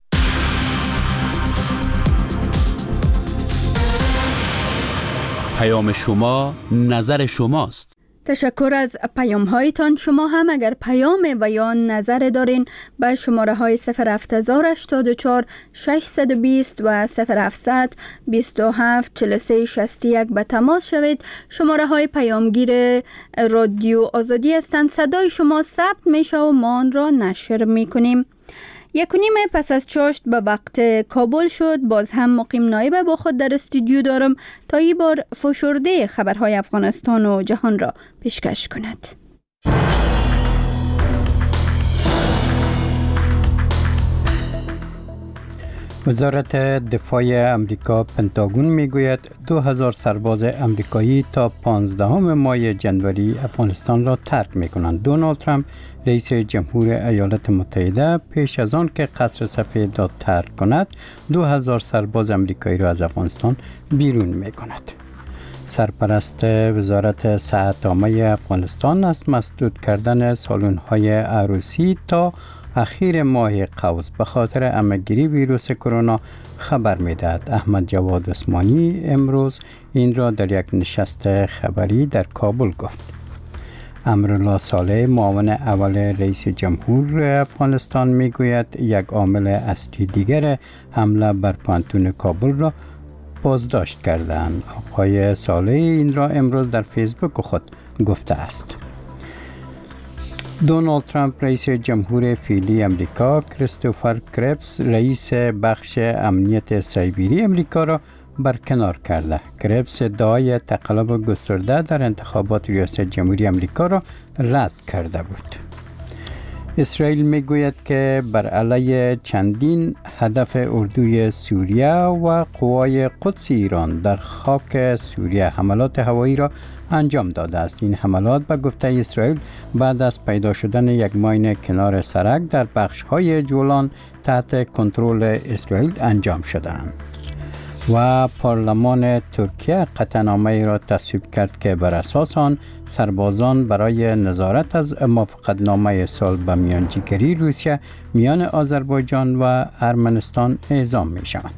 Speaker 1: پیام شما نظر شماست.
Speaker 2: تشکر از پیام هایتان. شما هم اگر پیام و یا نظر دارین به شماره های صفر هفت هشت چهار شش دو صفر و صفر هفت دو هفت چهار سه شصت و یک به تماس شوید. شماره های پیامگیر رادیو آزادی هستند. صدای شما ثبت میشه و ما آن را نشر میکنیم. یک و نیم پس از چاشت به وقت کابل شد. باز هم مقیم نایب با خود در استودیو دارم تا این بار فشرده خبرهای افغانستان و جهان را پیشکش کند.
Speaker 3: وزارت دفاع امریکا پنتاگون میگوید دو هزار سرباز امریکایی تا پانزدهم ماه جنوری افغانستان را ترک میکنند. دونالد ترامپ رئیس جمهور ایالات متحده پیش از آن که قصر سفید را ترک کند دو هزار سرباز امریکایی را از افغانستان بیرون میکند. سرپرست وزارت صحت عامه افغانستان از مسدود کردن سالن‌های عروسی تا اخیر ماه قوس به خاطر عمه‌گیری ویروس کرونا خبر می‌دهد. احمد جواد عثمانی امروز این را در یک نشست خبری در کابل گفت. امرالله صالح معاون اول رئیس جمهور افغانستان میگوید یک عامل اصلی دیگر حمله بر پانتون کابل را بازداشت کردند. آقای صالح این را امروز در فیسبوک خود گفته است. دونالد ترامپ رئیس جمهور فعلی امریکا کریستوفر کرپس رئیس بخش امنیت سایبری امریکا را برکنار کرده. کرپس ادعای تقلب گسترده در انتخابات ریاست جمهوری امریکا را رد کرده بود. اسرائیل میگوید که بر علیه چندین هدف اردوی سوریه و قوای قدس ایران در خاک سوریه حملات هوایی را انجام داده است. این حملات به گفته اسرائیل بعد از پیدا شدن یک ماین کنار سرک در بخش‌های جولان تحت کنترل اسرائیل انجام شدند. و پارلمان ترکیه قطعنامه‌ای را تصویب کرد که بر اساس آن سربازان برای نظارت از موافقتنامه صلح به میانجیگری روسیه میان آذربایجان و ارمنستان اعزام می‌شوند.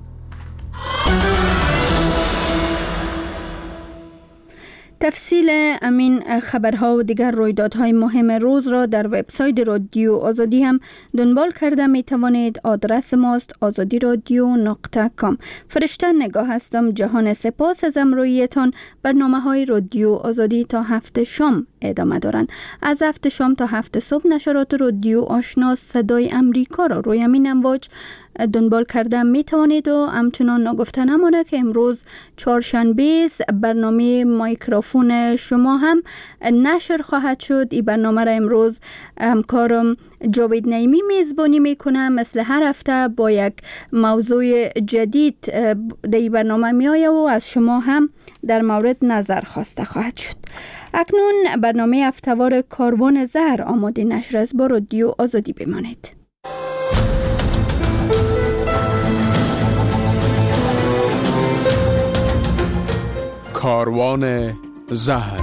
Speaker 2: تفصیل امین خبرها و دیگر رویدادهای مهم روز را در وبسایت رادیو آزادی هم دنبال کرده می توانید. آدرس ماست آزادی رادیو نقطه کام. فرشته نگاه هستم. جهان سپاس از امرویتان. برنامه های رادیو آزادی تا هفت شام ادامه دارند. از هفت شام تا هفت صبح نشرات رادیو آشنا صدای امریکا را روی امین امواج دنبال کرده می توانید و همچنان نگفته نمانه که امروز چهارشنبه برنامه میکروفون شما هم نشر خواهد شد. این برنامه را امروز همکارم جاوید نعیمی میزبانی میکنه. مثل هر هفته با یک موضوع جدید در این برنامه می آید و از شما هم در مورد نظر خواسته خواهد شد. اکنون برنامه هفته‌وار کاروان زهر آماده نشر است. با رادیو آزادی بمانید.
Speaker 20: کاروان زهر.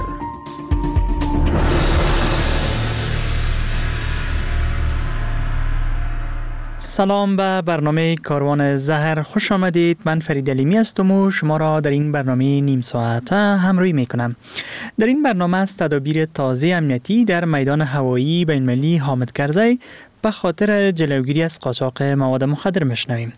Speaker 17: سلام به برنامه کاروان زهر خوش آمدید. من فرید علیمی هستم و شما را در این برنامه نیم ساعته همراهی می کنم. در این برنامه از تدابیر تازه امنیتی در میدان هوایی بین‌المللی حامد کرزی به خاطر جلوگیری از قاچاق مواد مخدر میشنویم.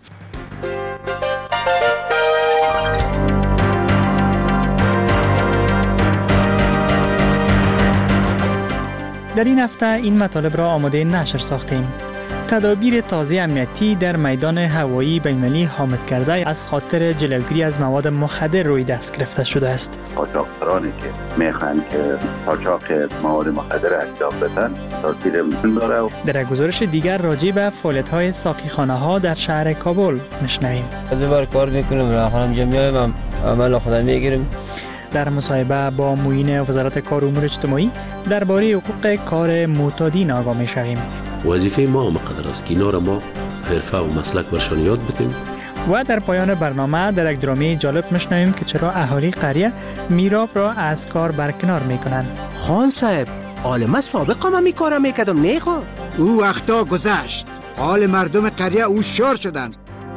Speaker 17: در این هفته این مطالب را آماده نشر ساختیم. تدابیر تازه امنیتی در میدان هوایی بین‌المللی حامد کرزی از خاطر جلوگیری از مواد مخدر روی دست گرفته شده است.
Speaker 21: قاچاقچیانی که میخوان که قاچاق مواد مخدر انجام بدن تاثیر مهم داره.
Speaker 17: در گزارش دیگر راجع به فعالیت‌های ساقیخانه‌ها در شهر کابل میشنویم.
Speaker 22: از بار کار میکنم و خانم جمعیت هم عمل خودم میگیرم.
Speaker 17: در مصاحبه با معین وزارت کار و امور اجتماعی درباره حقوق کار معتادین آگاه می‌شویم.
Speaker 23: وظیفه ما مقدر است که اینا را ما حرفه و مسلک برشان یاد بدیم.
Speaker 17: و در پایان برنامه در یک درامه جالب میشنویم که چرا اهالی قریه میراب را از کار برکنار میکنن.
Speaker 6: خان صاحب، عالمه سابق هم می کارم میکردم نیخوا.
Speaker 4: او وقتا گذشت. حال مردم قریه او شور شدن.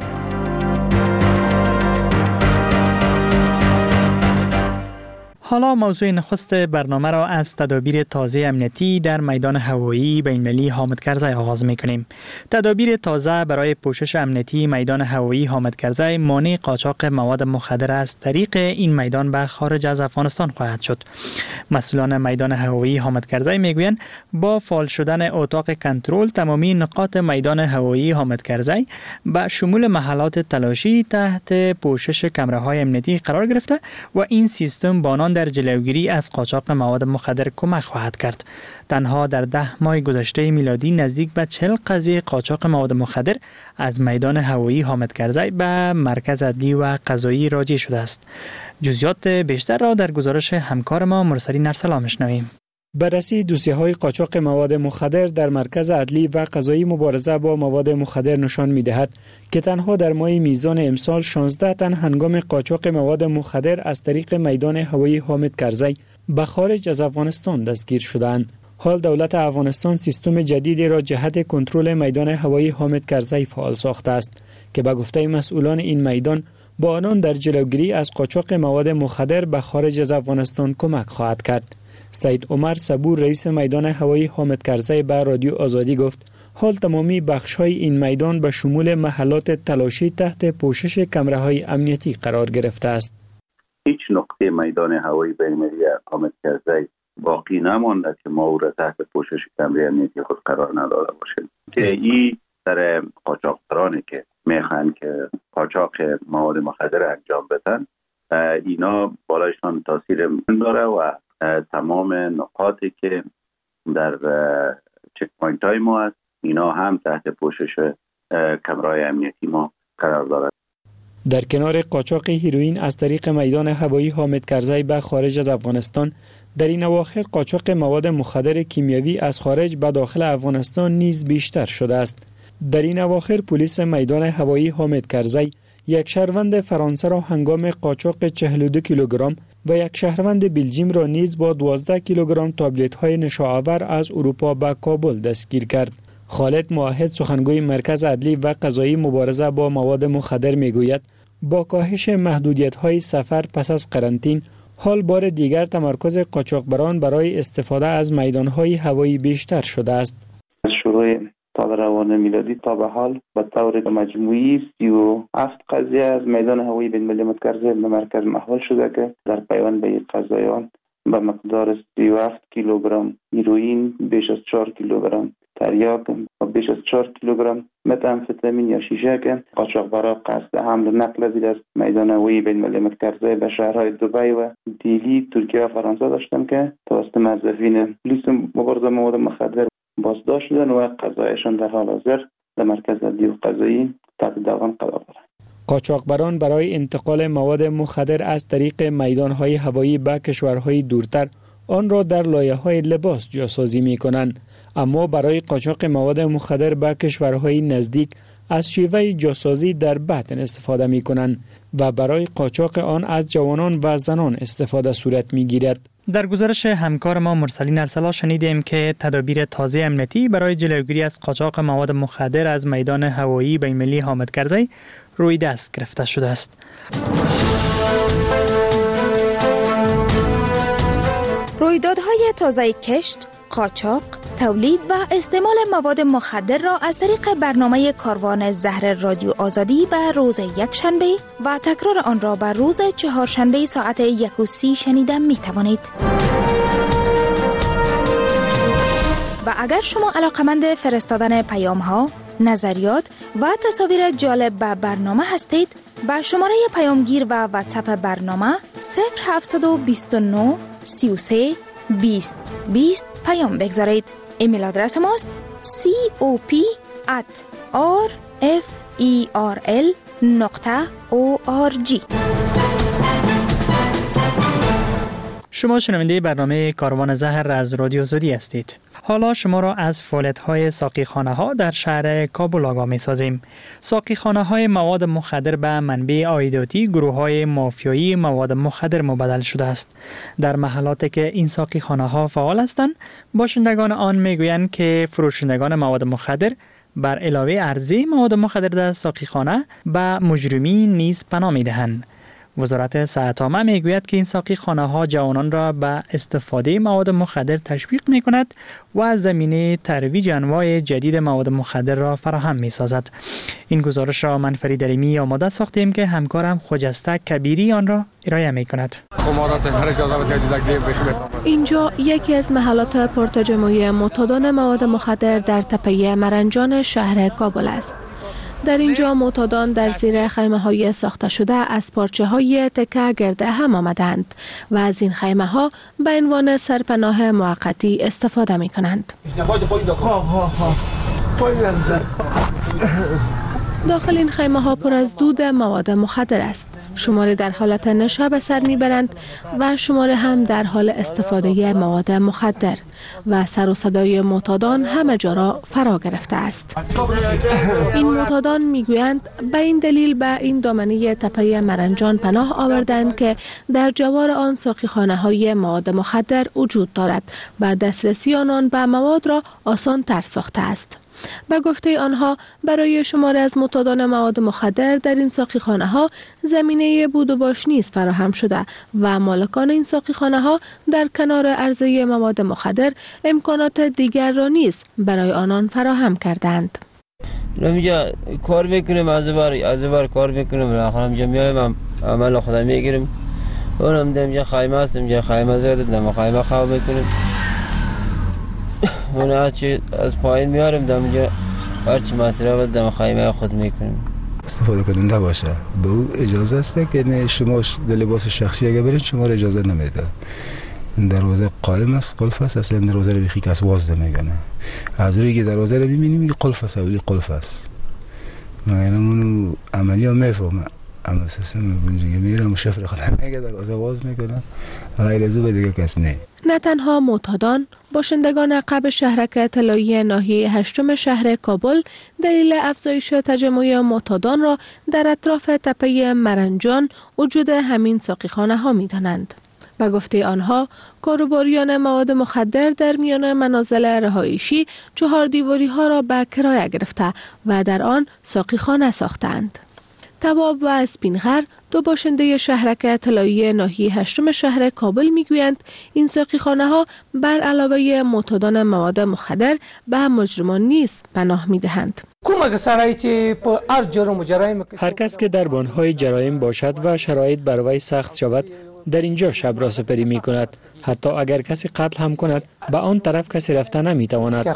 Speaker 17: حالا موضوع نخست برنامه را از تدابیر تازه امنیتی در میدان هوایی بین‌المللی حامد کرزی آغاز می‌کنیم. تدابیر تازه برای پوشش امنیتی میدان هوایی حامد کرزی مانع قاچاق مواد مخدر از طریق این میدان به خارج از افغانستان خواهد شد. مسئولان میدان هوایی حامد کرزی میگویند با فعال شدن اتاق کنترل تمامی نقاط میدان هوایی حامد کرزی به شمول محلات تلاشی تحت پوشش کامراهای امنیتی قرار گرفته و این سیستم با آن در جلوگیری از قاچاق مواد مخدر کمک خواهد کرد. تنها در ده ماه گذشته میلادی نزدیک به چهل قضیه قاچاق مواد مخدر از میدان هوایی حامد کرزی به مرکز عدلی و قضایی راجع شده است. جزئیات بیشتر را در گزارش همکار ما مرسلین ارسلا میشنویم.
Speaker 20: بررسی دوسیه‌های قاچاق مواد مخدر در مرکز عدلی و قضایی مبارزه با مواد مخدر نشان می‌دهد که تنها در ماه میزان امسال شانزده تن هنگام قاچاق مواد مخدر از طریق میدان هوایی حامد کرزی به خارج از افغانستان دستگیر شدند. حال دولت افغانستان سیستم جدیدی را جهت کنترل میدان هوایی حامد کرزی فعال ساخته است که به گفته مسئولان این میدان با آنان در جلوگیری از قاچاق مواد مخدر به خارج از افغانستان کمک خواهد کرد. سید عمر صبور رئیس میدان هوایی حامد کرزی به رادیو آزادی گفت حال تمامی بخش‌های این میدان به شمول محلات تلاشی تحت پوشش کامراهای امنیتی قرار گرفته است.
Speaker 21: هیچ نقطه میدان هوایی بین‌المللی حامد کرزی باقی نمانده که ما او را تحت پوشش کامرای امنیتی خود قرار نداده باشیم که این سر قاچاقبرانی که میخوان که قاچاق مواد مخدر انجام بدن اینا بالایشان تاثیر داره و تمام نقاطی که در چک پوینت های ما هست اینا هم تحت پوشش کامرای امنیتی ما قرار دارد.
Speaker 20: در کنار قاچاق هیروئین از طریق میدان هوایی حامد کرزی به خارج از افغانستان، در این اواخر قاچاق مواد مخدر کیمیایی از خارج به داخل افغانستان نیز بیشتر شده است. در این اواخر پلیس میدان هوایی حامد کرزی یک شهروند فرانسه را هنگام قاچاق چهل و دو کیلوگرم و یک شهروند بلژیم را نیز با دوازده کیلوگرم تابلت های نشاآور از اروپا به کابل دستگیر کرد. خالد موحد سخنگوی مرکز عدلی و قضایی مبارزه با مواد مخدر میگوید با کاهش محدودیت های سفر پس از قرنطین حال بار دیگر تمرکز قاچاقبران برای استفاده از میدان های هوایی بیشتر شده است.
Speaker 23: از شروع سال روان میلادی تا به حال به طور مجموعی سی و هفت قضیه از میدان هوایی بین‌المللی حامد کرزی به مرکز محول شده که در پیوند به این قضایان به مقدار سی و هفت کیلوگرم هیروئین، بیش از چهار کیلوگرم تریاک و بیش از چهار کیلوگرم متامفتامین یا شیشه که قاچاقبران قصد حمل و نقل از از میدان هوایی بین‌المللی حامد کرزی به شهرهای دبی و دیلی، ترکیه و فرانسه داشتن که توسط موظفین پلیس مبارزه مواد مخدر بازداشت شدن و قضایشان در حال حاضر در مرکز عدلی و قضایی تحت داوان قرار دارند.
Speaker 20: قاچاقبران برای انتقال مواد مخدر از طریق میدان‌های هوایی به کشورهای دورتر آن را در لایه‌های لباس جاسازی می‌کنند، اما برای قاچاق مواد مخدر به کشورهای نزدیک از شیوه جاسازی در بطن استفاده می‌کنند و برای قاچاق آن از جوانان و زنان استفاده صورت می‌گیرد.
Speaker 17: در گزارش همکار ما مرسلین ارسلا شنیدیم که تدابیر تازه امنیتی برای جلوگیری از قاچاق مواد مخدر از میدان هوایی بین‌المللی حامد کرزی روی دست گرفته شده است.
Speaker 24: رویدادهای تازه کشت، قاچاق، تولید و استعمال مواد مخدر را از طریق برنامه کاروان زهر رادیو آزادی به روز یکشنبه و تکرار آن را به روز چهارشنبه ساعت یک و سی شنیده می توانید. و اگر شما علاقمند فرستادن پیام ها، نظریات و تصاویر جالب به برنامه هستید، با شماره پیامگیر و واتساپ برنامه صفر هفت دو نه سی و سه بیست بیست پیام بگذارید. ایمیل آدرس ماست cop at rferl نقطه org.
Speaker 17: شما شنونده برنامه کاروان زهر از رادیو آزادی هستید. حالا شما را از فعالیت‌های ساقیخانه‌ها در شهر کابل آگاه می‌سازیم. ساقیخانه‌های مواد مخدر به منبع عایداتی گروه‌های مافیایی مواد مخدر مبدل شده است. در محلاتی که این ساقیخانه‌ها فعال هستند، باشندگان آن می‌گویند که فروشندگان مواد مخدر بر علاوه عرضه مواد مخدر در ساقیخانه به مجرمین نیز پناه می‌دهند. وزارت صحت عامه میگوید که این ساقیخانه ها جوانان را به استفاده مواد مخدر تشویق می کند و زمینه ترویج انواع جدید مواد مخدر را فراهم می سازد. این گزارش را من فرید علیمی آماده ساختیم که همکارم خجسته کبیری آن را ارائه می کند.
Speaker 5: اینجا یکی از محلات پرتجمعی معتادان مواد مخدر در تپه مرنجان شهر کابل است. در اینجا معتادان در زیر خیمه های ساخته شده از پارچه های تکه گرد هم آمدند و از این خیمه ها به عنوان سرپناه موقتی استفاده می کنند. داخل این خیمه ها پر از دود مواد مخدر است. شماره در حالت نشه به سر میبرند و شماره هم در حال استفاده مواد مخدر و سر و صدای معتادان همه جا را فرا گرفته است. این معتادان میگویند به این دلیل به این دامنه تپه مرنجان پناه آوردند که در جوار آن ساقیخانه های مواد مخدر وجود دارد و دسترسی آنان به مواد را آسان تر ساخته است. به گفته آنها برای شمار از معتادان مواد مخدر در این ساقیخانه ها زمینه بود و باش نیز فراهم شده و مالکان این ساقیخانه ها در کنار عرضه مواد مخدر امکانات دیگر را نیز برای آنان فراهم کردند.
Speaker 22: اینجا کار میکنیم، از بار از بار کار میکنیم، آخر اینجا میایم عمل خدا میگیریم. اونم اینجا خیمه است، اینجا خیمه زده، دم خیمه خواب میکنیم. اون هرچی از پایین میاریم دم اینجا هرچی مصرف دم خیمه خود میکنیم.
Speaker 7: استفاده کننده باشه به او اجازه است که نه شما لباس شخصی اگه برید شما اجازه نمیده. دروازه قائم است، قلف است، اصلا دروازه رو بخی کس باز نمیکنه. از روی که دروازه رو ببینیم میگه قلف است، ولی قلف است. من اون عملی ها میفهمم. اما سیستم میگه میرم شفر خودم میگه دروازه باز میکنه. غیر از او دیگه کس نه.
Speaker 5: نه تنها معتادان، باشندگان عقب شهرک طلایی ناحیه هشتم شهر کابل دلیل افزایش تجمع معتادان را در اطراف تپه مرنجان وجود همین ساقیخانه ها می دانند. به گفته آنها، کاروباریان مواد مخدر در میان منازل رهایشی چهار دیواری ها را به کرایه گرفته و در آن ساقیخانه ساختند. تواب و اسپینغر، دو باشنده شهرک طلایی ناحیه هشتم شهر کابل میگویند این ساقیخانه ها بر علاوه معتادان مواد مخدر به مجرمان نیز پناه میدهند.
Speaker 20: هر کس که در بانهای جرایم باشد و شرایط بر وی سخت شود در اینجا شب را سپری می کند. حتی اگر کسی قتل هم کند به آن طرف کسی رفته نمی تواند.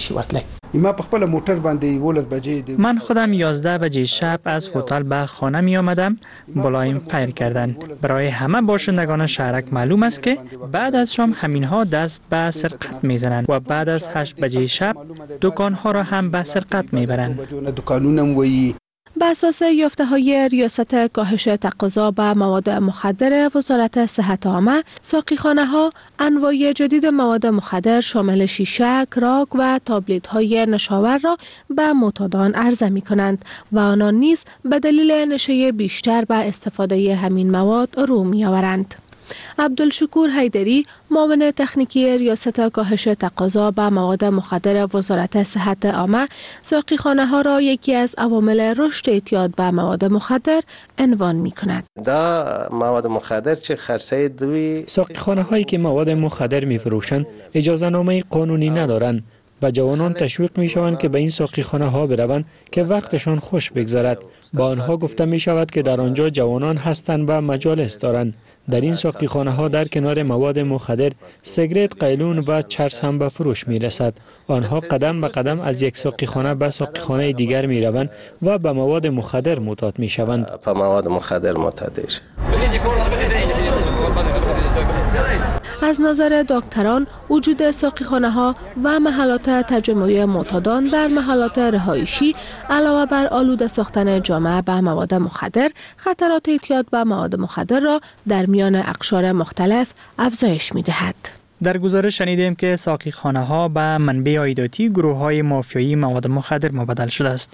Speaker 17: من خودم یازده بجه شب از هتل به خانه می آمدم. بلایم فیر کردند. برای همه باشندگان شهرک معلوم است که بعد از شام همین ها دست به سرقت می زنند و بعد از هشت بجه شب دکان ها را هم به سرقت می برند.
Speaker 5: به اساس یافته های ریاست کاهش تقاضا به مواد مخدر وزارت صحت عامه، ساقیخانه ها انواع جدید مواد مخدر شامل شیشه، کراک و تابلت های نشاور را به معتادان عرضه می کنند و آنان نیز به دلیل نشه بیشتر به استفاده همین مواد رو می آورند. عبدالشکور حیدری، معاون تکنیکی ریاست کاهش تقاضا به مواد مخدر وزارت صحت عامه، ساقیخانه ها را یکی از عوامل رشد اعتیاد به مواد مخدر عنوان می کند.
Speaker 22: دا مواد مخدر چه خرسه دوی
Speaker 20: ساقیخانه هایی که مواد مخدر می فروشند اجازه نامه قانونی ندارند و جوانان تشویق می شوند که به این ساقیخانه ها بروند که وقتشان خوش بگذرد. با آنها گفته می شود که در آنجا جوانان هستند و مجالس دارند. در این ساقیخانه ها در کنار مواد مخدر سیگرت، قیلون و چرس هم به فروش می رسد. آنها قدم به قدم از یک ساقیخانه به ساقیخانه دیگر می روند و به مواد مخدر معتاد می شوند.
Speaker 22: به مواد مخدر معتاد.
Speaker 5: از نظر دکتران وجود ساقیخانه ها و محلات تجمعی معتادان در محلات رهایشی علاوه بر آلوده ساختن جامعه به مواد مخدر، خطرات اعتیاد به مواد مخدر را در میان اقشار مختلف افزایش می دهد.
Speaker 17: در گزارش شنیدیم که ساقیخانه ها به منبع عایداتی گروه های مافیایی مواد مخدر مبدل شده است.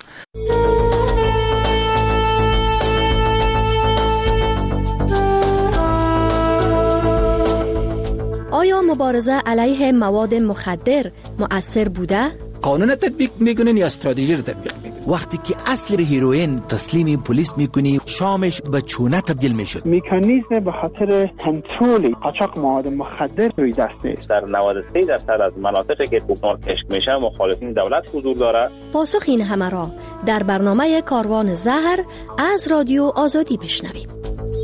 Speaker 8: آیا مبارزه علیه مواد مخدر مؤثر بوده؟
Speaker 9: قانون تطبیق میکنین یا استراتژی رو تطبیق میکنین؟ وقتی که اصل هیروئین تسلیم پلیس میکنی، شامش به چونه تبدیل میشد.
Speaker 11: مکانیزم به خاطر کنترل قاچاق مواد مخدر روی دسته.
Speaker 12: در نود و سه درصد از مناطقی که کوکنار کشف میشه مخالفین دولت حضور داره.
Speaker 8: پاسخ این همه را در برنامه کاروان زهر از رادیو آزادی بشنوید.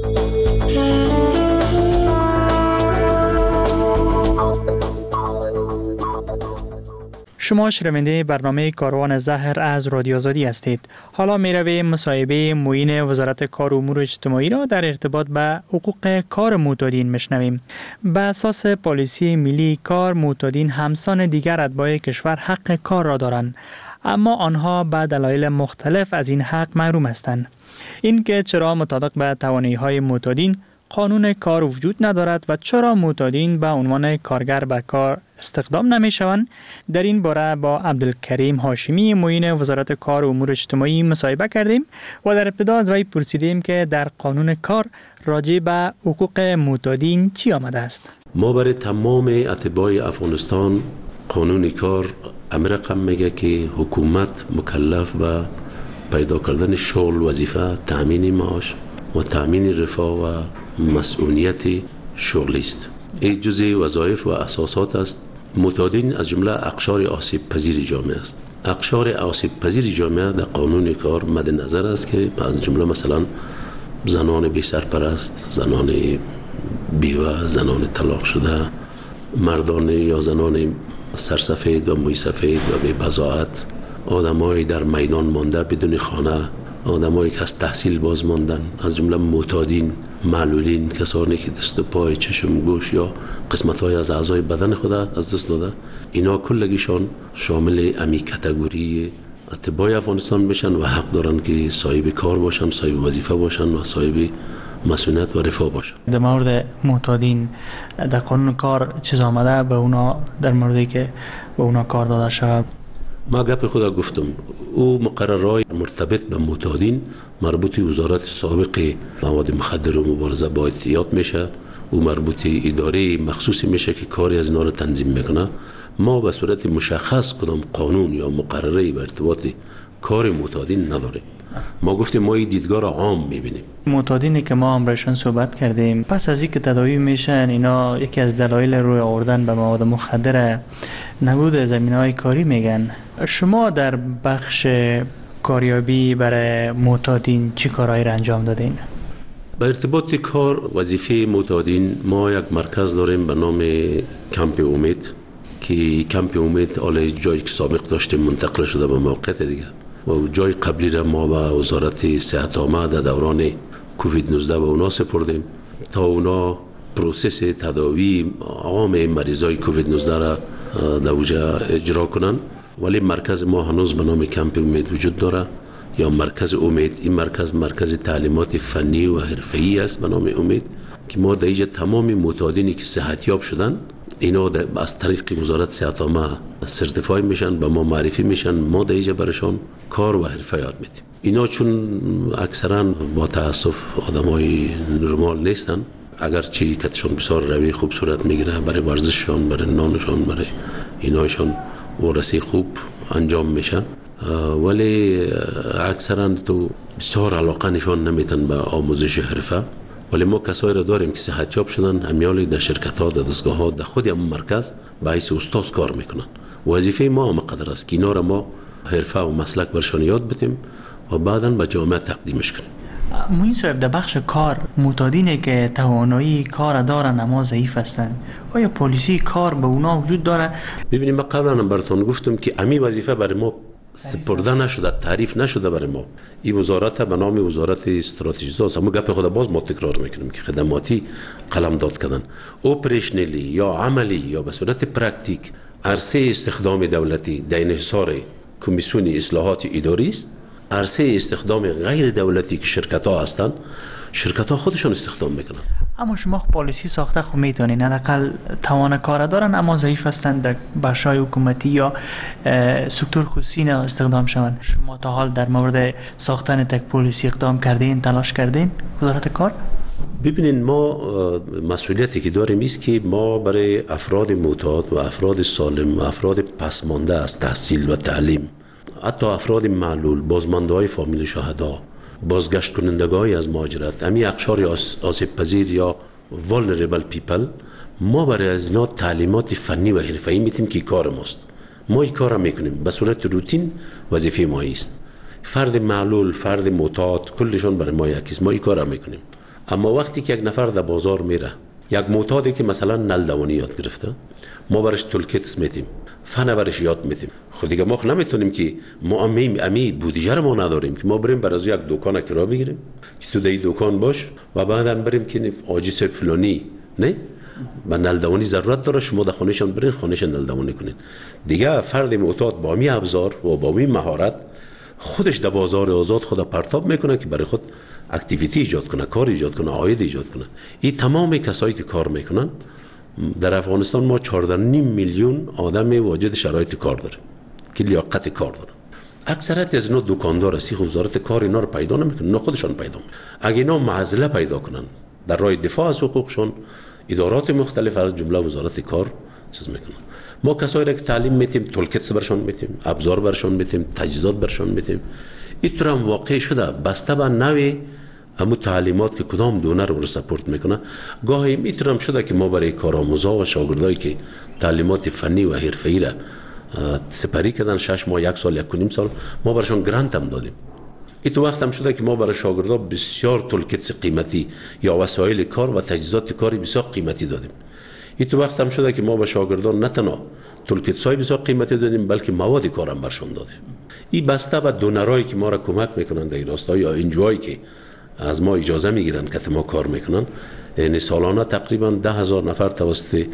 Speaker 17: شما شنونده برنامه کاروان زهر از رادیو آزادی هستید. حالا می رویم مصاحبه معین وزارت کار و امور اجتماعی را در ارتباط به حقوق کار معتادین میشنویم. به اساس پالیسی ملی کار، معتادین همسان دیگر اتباع کشور حق کار را دارند، اما آنها به دلایل مختلف از این حق محروم هستند. این که چرا مطابق به توانایی‌های معتادین قانون کار وجود ندارد و چرا معتادین به عنوان کارگر بر کار استخدام نمی شوند، در این باره با عبدالکریم هاشمی معین وزارت کار و امور اجتماعی مصاحبه کردیم و در ابتدا از وی پرسیدیم که در قانون کار راجع به حقوق معتادین چی آمده است.
Speaker 25: ما برای تمام اتباع افغانستان قانون کار امر رقم میگه که حکومت مکلف به پیدا کردن شغل، وظیفه، تامین معاش و تامین رفاه و مسئولیت شغلی است. این جزء وظایف و اساسات است. معتادین از جمله اقشار آسیب پذیر جامعه است. اقشار آسیب پذیر جامعه در قانون کار مد نظر است که از جمله مثلا زنان بی سرپرست، زنان بیوه، زنان طلاق شده، مردان یا زنان سرسفید و موی سفید و بی بضاعت، آدمایی در میدان مانده بدون خانه، آدمایی که از تحصیل باز ماندن، از جمله معتادین، معلولین، کسانی که دست و پای، چشم، گوش یا قسمت‌های از اعضای بدن خود از دست داده، اینا کلگیشان شامل امی کاتگوری اتباع افغانستان بشن و حق دارن که صاحب کار باشن، صاحب وظیفه باشن و صاحب مسئولیت و رفاه باشن.
Speaker 17: در مورد معتادین در قانون کار چیز آمده به اونا در موردی که به اونا کار داده شود؟
Speaker 25: ما گپ خدا گفتم، او مقررهای مرتبط به معتادین مربوط وزارت سابق مواد مخدر و مبارزه با اعتیاد میشه، او مربوط اداره مخصوصی میشه که کاری از اینا رو تنظیم میکنه. ما به صورت مشخص کدام قانون یا مقرره به ارتباط کار معتادین نداریم. ما گفتیم ما این دیدگاه را عام میبینیم.
Speaker 17: معتادینی که ما امرشان صحبت کردیم پس از اینکه تداوی میشن، اینا یکی از دلایل روی آوردن به مواد مخدر نبود زمینه‌های کاری میگن. شما در بخش کاریابی برای معتادین چی کارهایی را انجام دادین؟
Speaker 25: به ارتباط کار وظیفه معتادین ما یک مرکز داریم به نام کمپ امید که کمپ امید حالا جایی که سابق داشتیم منتقل شده به موقعیت دیگه و جای قبلی را ما به وزارت صحت عامه در دوران کووید نوزده به اونا سپردیم تا اونا پروسس تداوی عام مریضای کووید نوزده را در اوجا اجرا کنن. ولی مرکز ما هنوز به نام کمپ امید وجود داره یا مرکز امید. این مرکز مرکز تعلیمات فنی و حرفه‌ای است به نام امید که ما در اینجا تمام معتادینی که صحتیاب شدن اینا از طریق وزارت صحت عامه سرتیفای میشن، به ما معرفی میشن، ما در اینجا برشان کار و حرفه یاد میدیم. اینا چون اکثرا با تاسف آدمای نرمال نیستن، اگرچه کتشون بسیار روی خوب صورت میگیره برای ورزششان، برای نانشان، برای اینایشان ورسی خوب انجام میشه، ولی اکثرا تو بسیار علاقه نشان نمیتن به آموزش حرفه. ولی ما کسایی را داریم که صحتیاب شدن، همیالی در شرکت ها، در دستگاه ها، در خود همون مرکز به حیث استاد کار میکنن. وظیفه ما هم قدر است که اینا را ما حرفه و مسلک برشان یاد بدیم و بعداً به جامعه تقدیمش کنیم.
Speaker 17: موین صاحب، در بخش کار معتادینی که توانایی کار دارن اما ضعیف هستن، آیا پالیسی کار به اونا وجود داره؟
Speaker 25: ببینیم من قبلا هم براتون گفتم که امی وظیفه برای ما سپرده نشده، تعریف نشده برای ما. این وزارت به نام وزارت استراتژی است. اما گپ خود باز ما تکرار میکنیم که خدماتی قلمداد کردن، اپریشنلی یا عملی یا به صورت پرکتیک عرصه استخدام دولتی در انحصار کمیسیون اصلاحات اداری است. عرصه استخدام غیر دولتی که شرکت ها هستند، شرکت ها خودشان استخدام میکنن.
Speaker 17: اما شما پالیسی ساخته خب میتونین، حداقل توان کار دارن اما ضعیف هستند در بخش‌های حکومتی یا سکتور خصوصی نه استخدام شوند. شما تا حال در مورد ساختن تک پالیسی اقدام کردین، تلاش کردین وزارت کار؟
Speaker 25: ببینین، ما مسئولیتی که داریم است که ما برای افراد معتاد و افراد سالم و افراد پسمانده از تحصیل و تعلیم، حتی افراد معلول، بازمانده‌های فامیل شهدا، بازگشت کنندگان از مهاجرت، امی اقشار آسیب پذیر یا vulnerable people، ما برای از اینا تعلیمات فنی و حرفه‌ای میتیم که کار ماست. ما این کار میکنیم به صورت روتین، وظیفه ما است. فرد معلول، فرد معتاد، کلشون برای ما یکیست، ما این کار میکنیم. اما وقتی که یک نفر در بازار میره، یک معتادی که مثلا نلدوانی یاد گرفته، ما برش تولکیت میتیم، فن برش یاد میتیم. خود دیگه ما نمیتونیم که ما امی امی بودجه ما نداریم که ما بریم برای یک دکان کرا بگیریم که تو در دکان باش و بعدا بریم که آجی صاحب فلانی نه با نلدوانی ضرورت داره، شما در خونهشان برین خونهشان نلدوانی کنین. دیگه فرد معتاد با می ابزار و با می مهارت خودش در بازار آزاد خود پرتاب میکنه که برای خود اکتیویتی ایجاد کنه، کار ایجاد کنه، عاید ایجاد کنه. این تمام کسایی که کار میکنن در افغانستان، ما چهارده و نیم میلیون آدم واجد شرایط کار داره که لیاقت کار داره. اکثریت از اینا دکاندار است، وزارت کار اینا رو پیدا نمیکنه، اینا خودشان پیدا میکنن. اگه اینا معضله پیدا کنن در راه دفاع از حقوقشون، ادارات مختلف از جمله وزارت کار چیز میکنن. ما کسایی را که تعلیم میتیم، تولکیت برشون میتیم، ابزار برشون میتیم، تجهیزات برشون میتیم. اینطور هم واقع شده بسته به نوع همون تعلیمات که کدام دونر رو سپورت میکنه. گاهی اینطور هم شده که ما برای کارآموزا و شاگردایی که تعلیمات فنی و حرفه‌ای را سپری کردن شش ماه، یک سال، یک و نیم سال، ما برشون گرانت هم دادیم. این تو وقت هم شده که ما برای شاگردا بسیار تولکیت قیمتی یا وسایل کار و تجهیزات کاری بسیار قیمتی دادیم. این تو وقت هم شده که ما به شاگردان نه تنها تولکیت های بسیار قیمتی دادیم بلکه مواد کار هم برشون دادیم. این بسته به دونرایی که ما را کمک میکنن در این راستا یا انجوایی که از ما اجازه میگیرن که ما کار میکنن. یعنی سالانه تقریبا ده هزار نفر توسط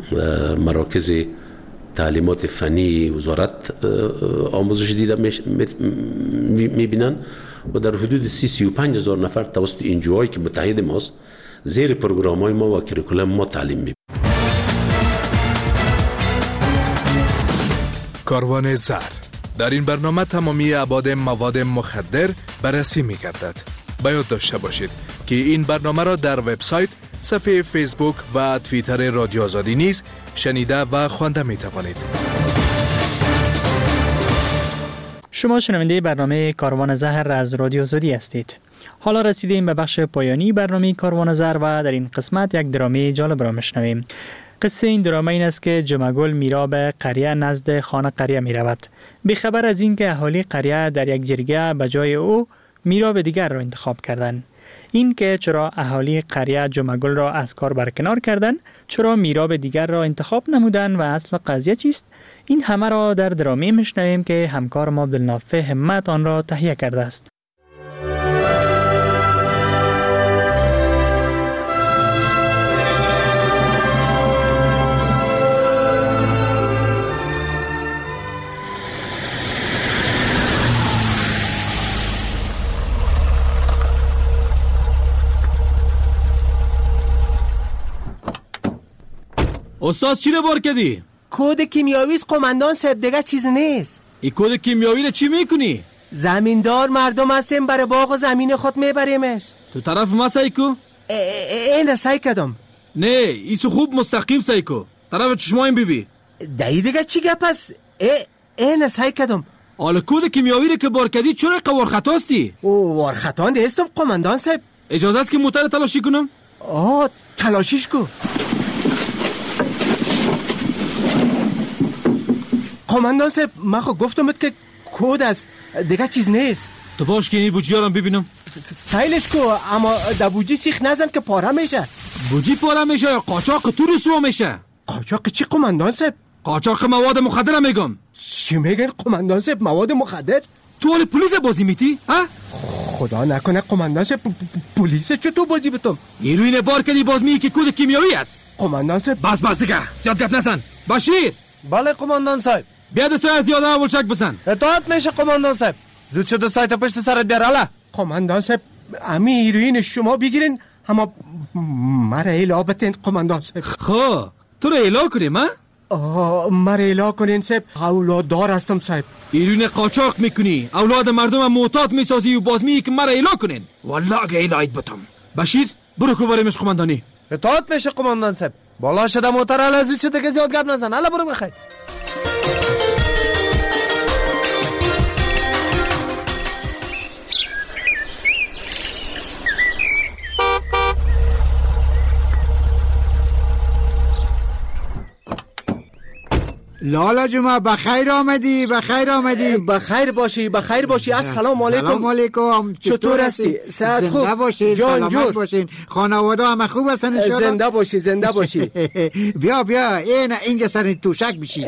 Speaker 25: مراکز تعلیمات فنی وزارت آموزش دیده میبینن و در حدود سی سی و پنج هزار نفر توسط انجوهایی که متحد ماست زیر پروگرام های ما و کریکولم ما تعلیم میبینن.
Speaker 10: کاروان زهر در این برنامه تمامی ابعاد مواد مخدر بررسی می‌گردد. باید داشته باشید که این برنامه را در وبسایت، صفحه فیسبوک و توییتر رادیو آزادی نیز شنیده و خوانده می‌توانید.
Speaker 17: شما شنونده برنامه کاروان زهر از رادیو آزادی هستید. حالا رسیدیم به بخش پایانی برنامه کاروان زهر و در این قسمت یک درامه جالب را میشنویم. قصه این درامه این است که جمعگل میرا به قریه نزد خانه قریه می رود. بی خبر از این که اهالی قریه در یک جرگه به جای او میرا به دیگر را انتخاب کردند. این که چرا اهالی قریه جمعگل را از کار برکنار کردند، چرا میرا به دیگر را انتخاب نمودند و اصل قضیه چیست، این همه را در درامه میشنویم که همکار ما عبدالنافع همت آن را تهیه کرده است.
Speaker 13: استاد چی رو بار کردی؟
Speaker 6: کد کیمیاوی است قماندان صاحب، دیگه چیز نیست.
Speaker 13: این کد کیمیاوی رو چی میکنی؟
Speaker 6: زمیندار مردم هستیم، برای باغ و زمین خود میبریمش.
Speaker 13: تو طرف ما سایکو؟
Speaker 6: این سعی کردم.
Speaker 13: نه ایسو خوب مستقیم سایکو، طرف چشمایم بیبی.
Speaker 6: دایی دیگه چی گپ است؟ این سعی کردم.
Speaker 13: حالا کد کیمیاوی رو که بار کردی چرا قوار خطاستی؟
Speaker 6: او وار خطان دیستم قماندان صاحب.
Speaker 13: اجازه است که موتر تلاشی کنم؟
Speaker 6: آه تلاشیش کو. قماندان صاحب من خو گفتم که کد است، دیگه چیز نیست.
Speaker 13: تو باش که این بوجی هارم ببینم.
Speaker 6: سایلش کو، اما در بوجی سیخ نزن که پاره میشه.
Speaker 13: بوجی پاره میشه یا قاچاق تو رسوا میشه؟
Speaker 6: قاچاق چی قماندان صاحب؟
Speaker 13: قاچاق مواد مخدر میگم.
Speaker 6: چی میگن قماندان صاحب؟ مواد مخدر؟
Speaker 13: تو حال پلیس بازی میتی ها؟
Speaker 6: خدا نکنه قماندان صاحب پلیس چطور بازی بتم؟
Speaker 13: هیروین بار کردی باز میگی که کود کیمیایی است.
Speaker 6: قماندان صاحب
Speaker 13: بس بس دیگه زیاد گپ نزن. بشیر.
Speaker 14: بله قماندان صاحب.
Speaker 13: بیا دستای از یادم بولچک بزن.
Speaker 14: اطاعت میشه قماندان صاحب. زود شو دستای تا پشت سرت بیار. حالا
Speaker 6: قماندان صاحب امی هیروین شما بگیرین اما مرا الا بتین قماندان صاحب.
Speaker 13: خو تو رو الا کنیم ها؟
Speaker 6: آه مرا الا کنین صاحب. اولاد دار هستم صاحب.
Speaker 13: هیروین قاچاق میکنی، اولاد مردم معتاد میسازی و باز میگی که مرا الا کنین. والله اگه الایت بتم. بشیر برو کو بریم قماندانی.
Speaker 14: اطاعت میشه قماندان صاحب. بالا شده موتر حالا زود شده که زیاد گپ نزن. حالا برو بخیر.
Speaker 4: لالا جمعه بخیر آمدی بخیر آمدی.
Speaker 6: بخیر باشی بخیر باشی. السلام علیکم.
Speaker 4: سلام علیکم.
Speaker 6: چطور هستی؟ صحت خوب؟
Speaker 4: زنده باشین، سلامت باشین. خانواده همه خوب هستن ان شاء الله؟
Speaker 6: زنده باشی زنده باشی.
Speaker 4: بیا بیا این اینجا سر توشک بشین.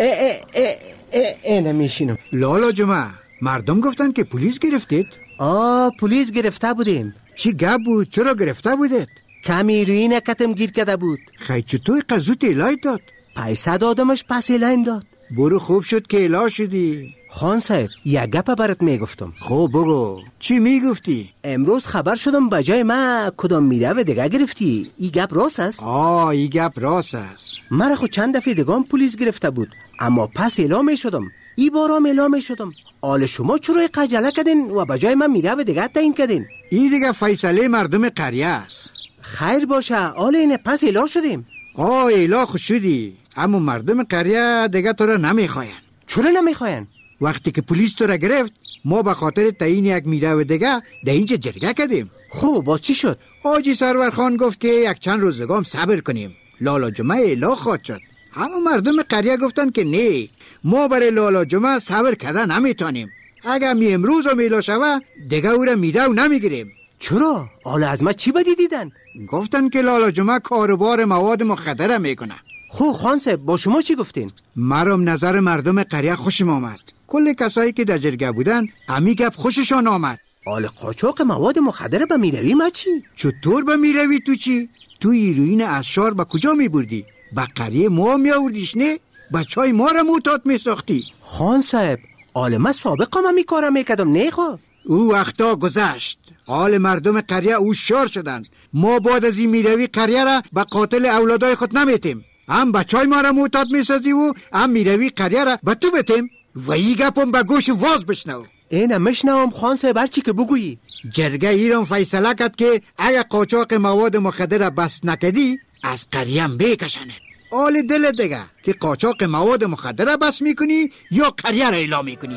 Speaker 6: این میشینم.
Speaker 4: لالا جمعه مردم گفتن که پلیس گرفتید؟
Speaker 6: آه پلیس گرفته بودیم.
Speaker 4: چی گپ بود؟ چرا گرفته بودید؟
Speaker 6: کمی روین کتم گیر کرده بود.
Speaker 4: خیلی چطور قزوت الهی داد؟
Speaker 6: پیسه دادمش پس الهیم داد.
Speaker 4: برو خوب شد که اله شدی.
Speaker 6: خان صاحب یک گپ برات میگفتم.
Speaker 4: خب بگو چی میگفتی؟
Speaker 6: امروز خبر شدم بجای ما کدام میره دیگه گرفتی. این گپ راست است؟
Speaker 4: آه این گپ راست است.
Speaker 6: مرا خود چند دفعه دیگه هم پلیس گرفته بود اما پس اله میشدم. ای بارام اله میشدم. آل شما چرا قجله کردین و بجای من میره دیگه تعیین کردین؟
Speaker 4: این دیگه فیصله مردم قریه است.
Speaker 6: خیر باشه آل اینه پس اله شدیم.
Speaker 4: آه اله خوش شدی اما مردم قریه دیگه تو را نمیخواین.
Speaker 6: چرا نمیخواین؟
Speaker 4: وقتی که پلیس تو را گرفت ما به خاطر تعیین یک میره و دیگه در اینجا جرگه کردیم.
Speaker 6: خب با چی شد؟
Speaker 4: حاجی سرور خان گفت که یک چند روزگام صبر کنیم. لالا جمعه اله خواد شد. اما مردم قریه گفتن که نه ما برای لالا جمعه صبر کردن نمیتونیم. اگر می امروز و میلا شوه دیگه او را میره و نمیگیریم.
Speaker 6: چرا؟ حالا از ما چی بدی دیدن؟
Speaker 4: گفتن که لالا جمعه کاروبار مواد مخدر میکنه.
Speaker 6: خب خان صاحب با شما چی گفتین؟
Speaker 4: مرام نظر مردم قریه خوشم آمد. کل کسایی که در جرگه بودن امی گپ خوششان آمد.
Speaker 6: آل قاچاق مواد مخدر به میروی ما چی؟
Speaker 4: چطور به میروی تو چی؟ تو هیروین اشار با کجا میبردی؟ با قریه ما میآوردیش نه؟ بچهای ما را معتاد میساختی.
Speaker 6: خان صاحب آل ما سابقا ما میکارم میکردم نه خو؟
Speaker 4: او وقتا گذشت. حال مردم قریه او شار شدن. ما بعد از این میروی قریه را به قاتل اولادای خود نمیتیم. هم بچهای ما را معتاد میسازی و هم میروی قریه را به تو بتیم. و این گپم به گوش واز بشنو.
Speaker 6: اینه مشنوم خان صاحب هر چی که بگویی.
Speaker 4: جرگه ایران فیصله کرد که اگه قاچاق مواد مخدر بس نکدی از قریه بکشند. حال دل دیگه که قاچاق مواد مخدر بس میکنی یا قریه را اعلام میکنی.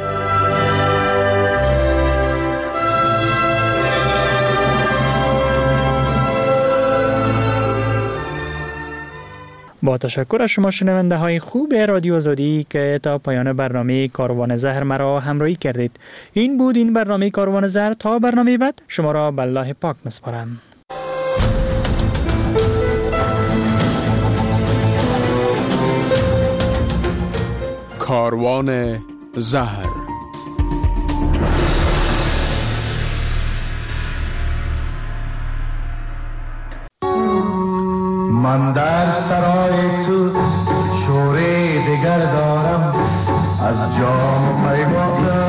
Speaker 17: با تشکر از شما شنونده های خوب رادیو آزادی که تا پایان برنامه کاروان زهر مرا همراهی کردید. این بود این برنامه کاروان زهر. تا برنامه بعد شما را به الله پاک میسپارم.
Speaker 1: کاروان زهر.
Speaker 15: من در سرای تو شوره دگر دارم از جام پیمانم.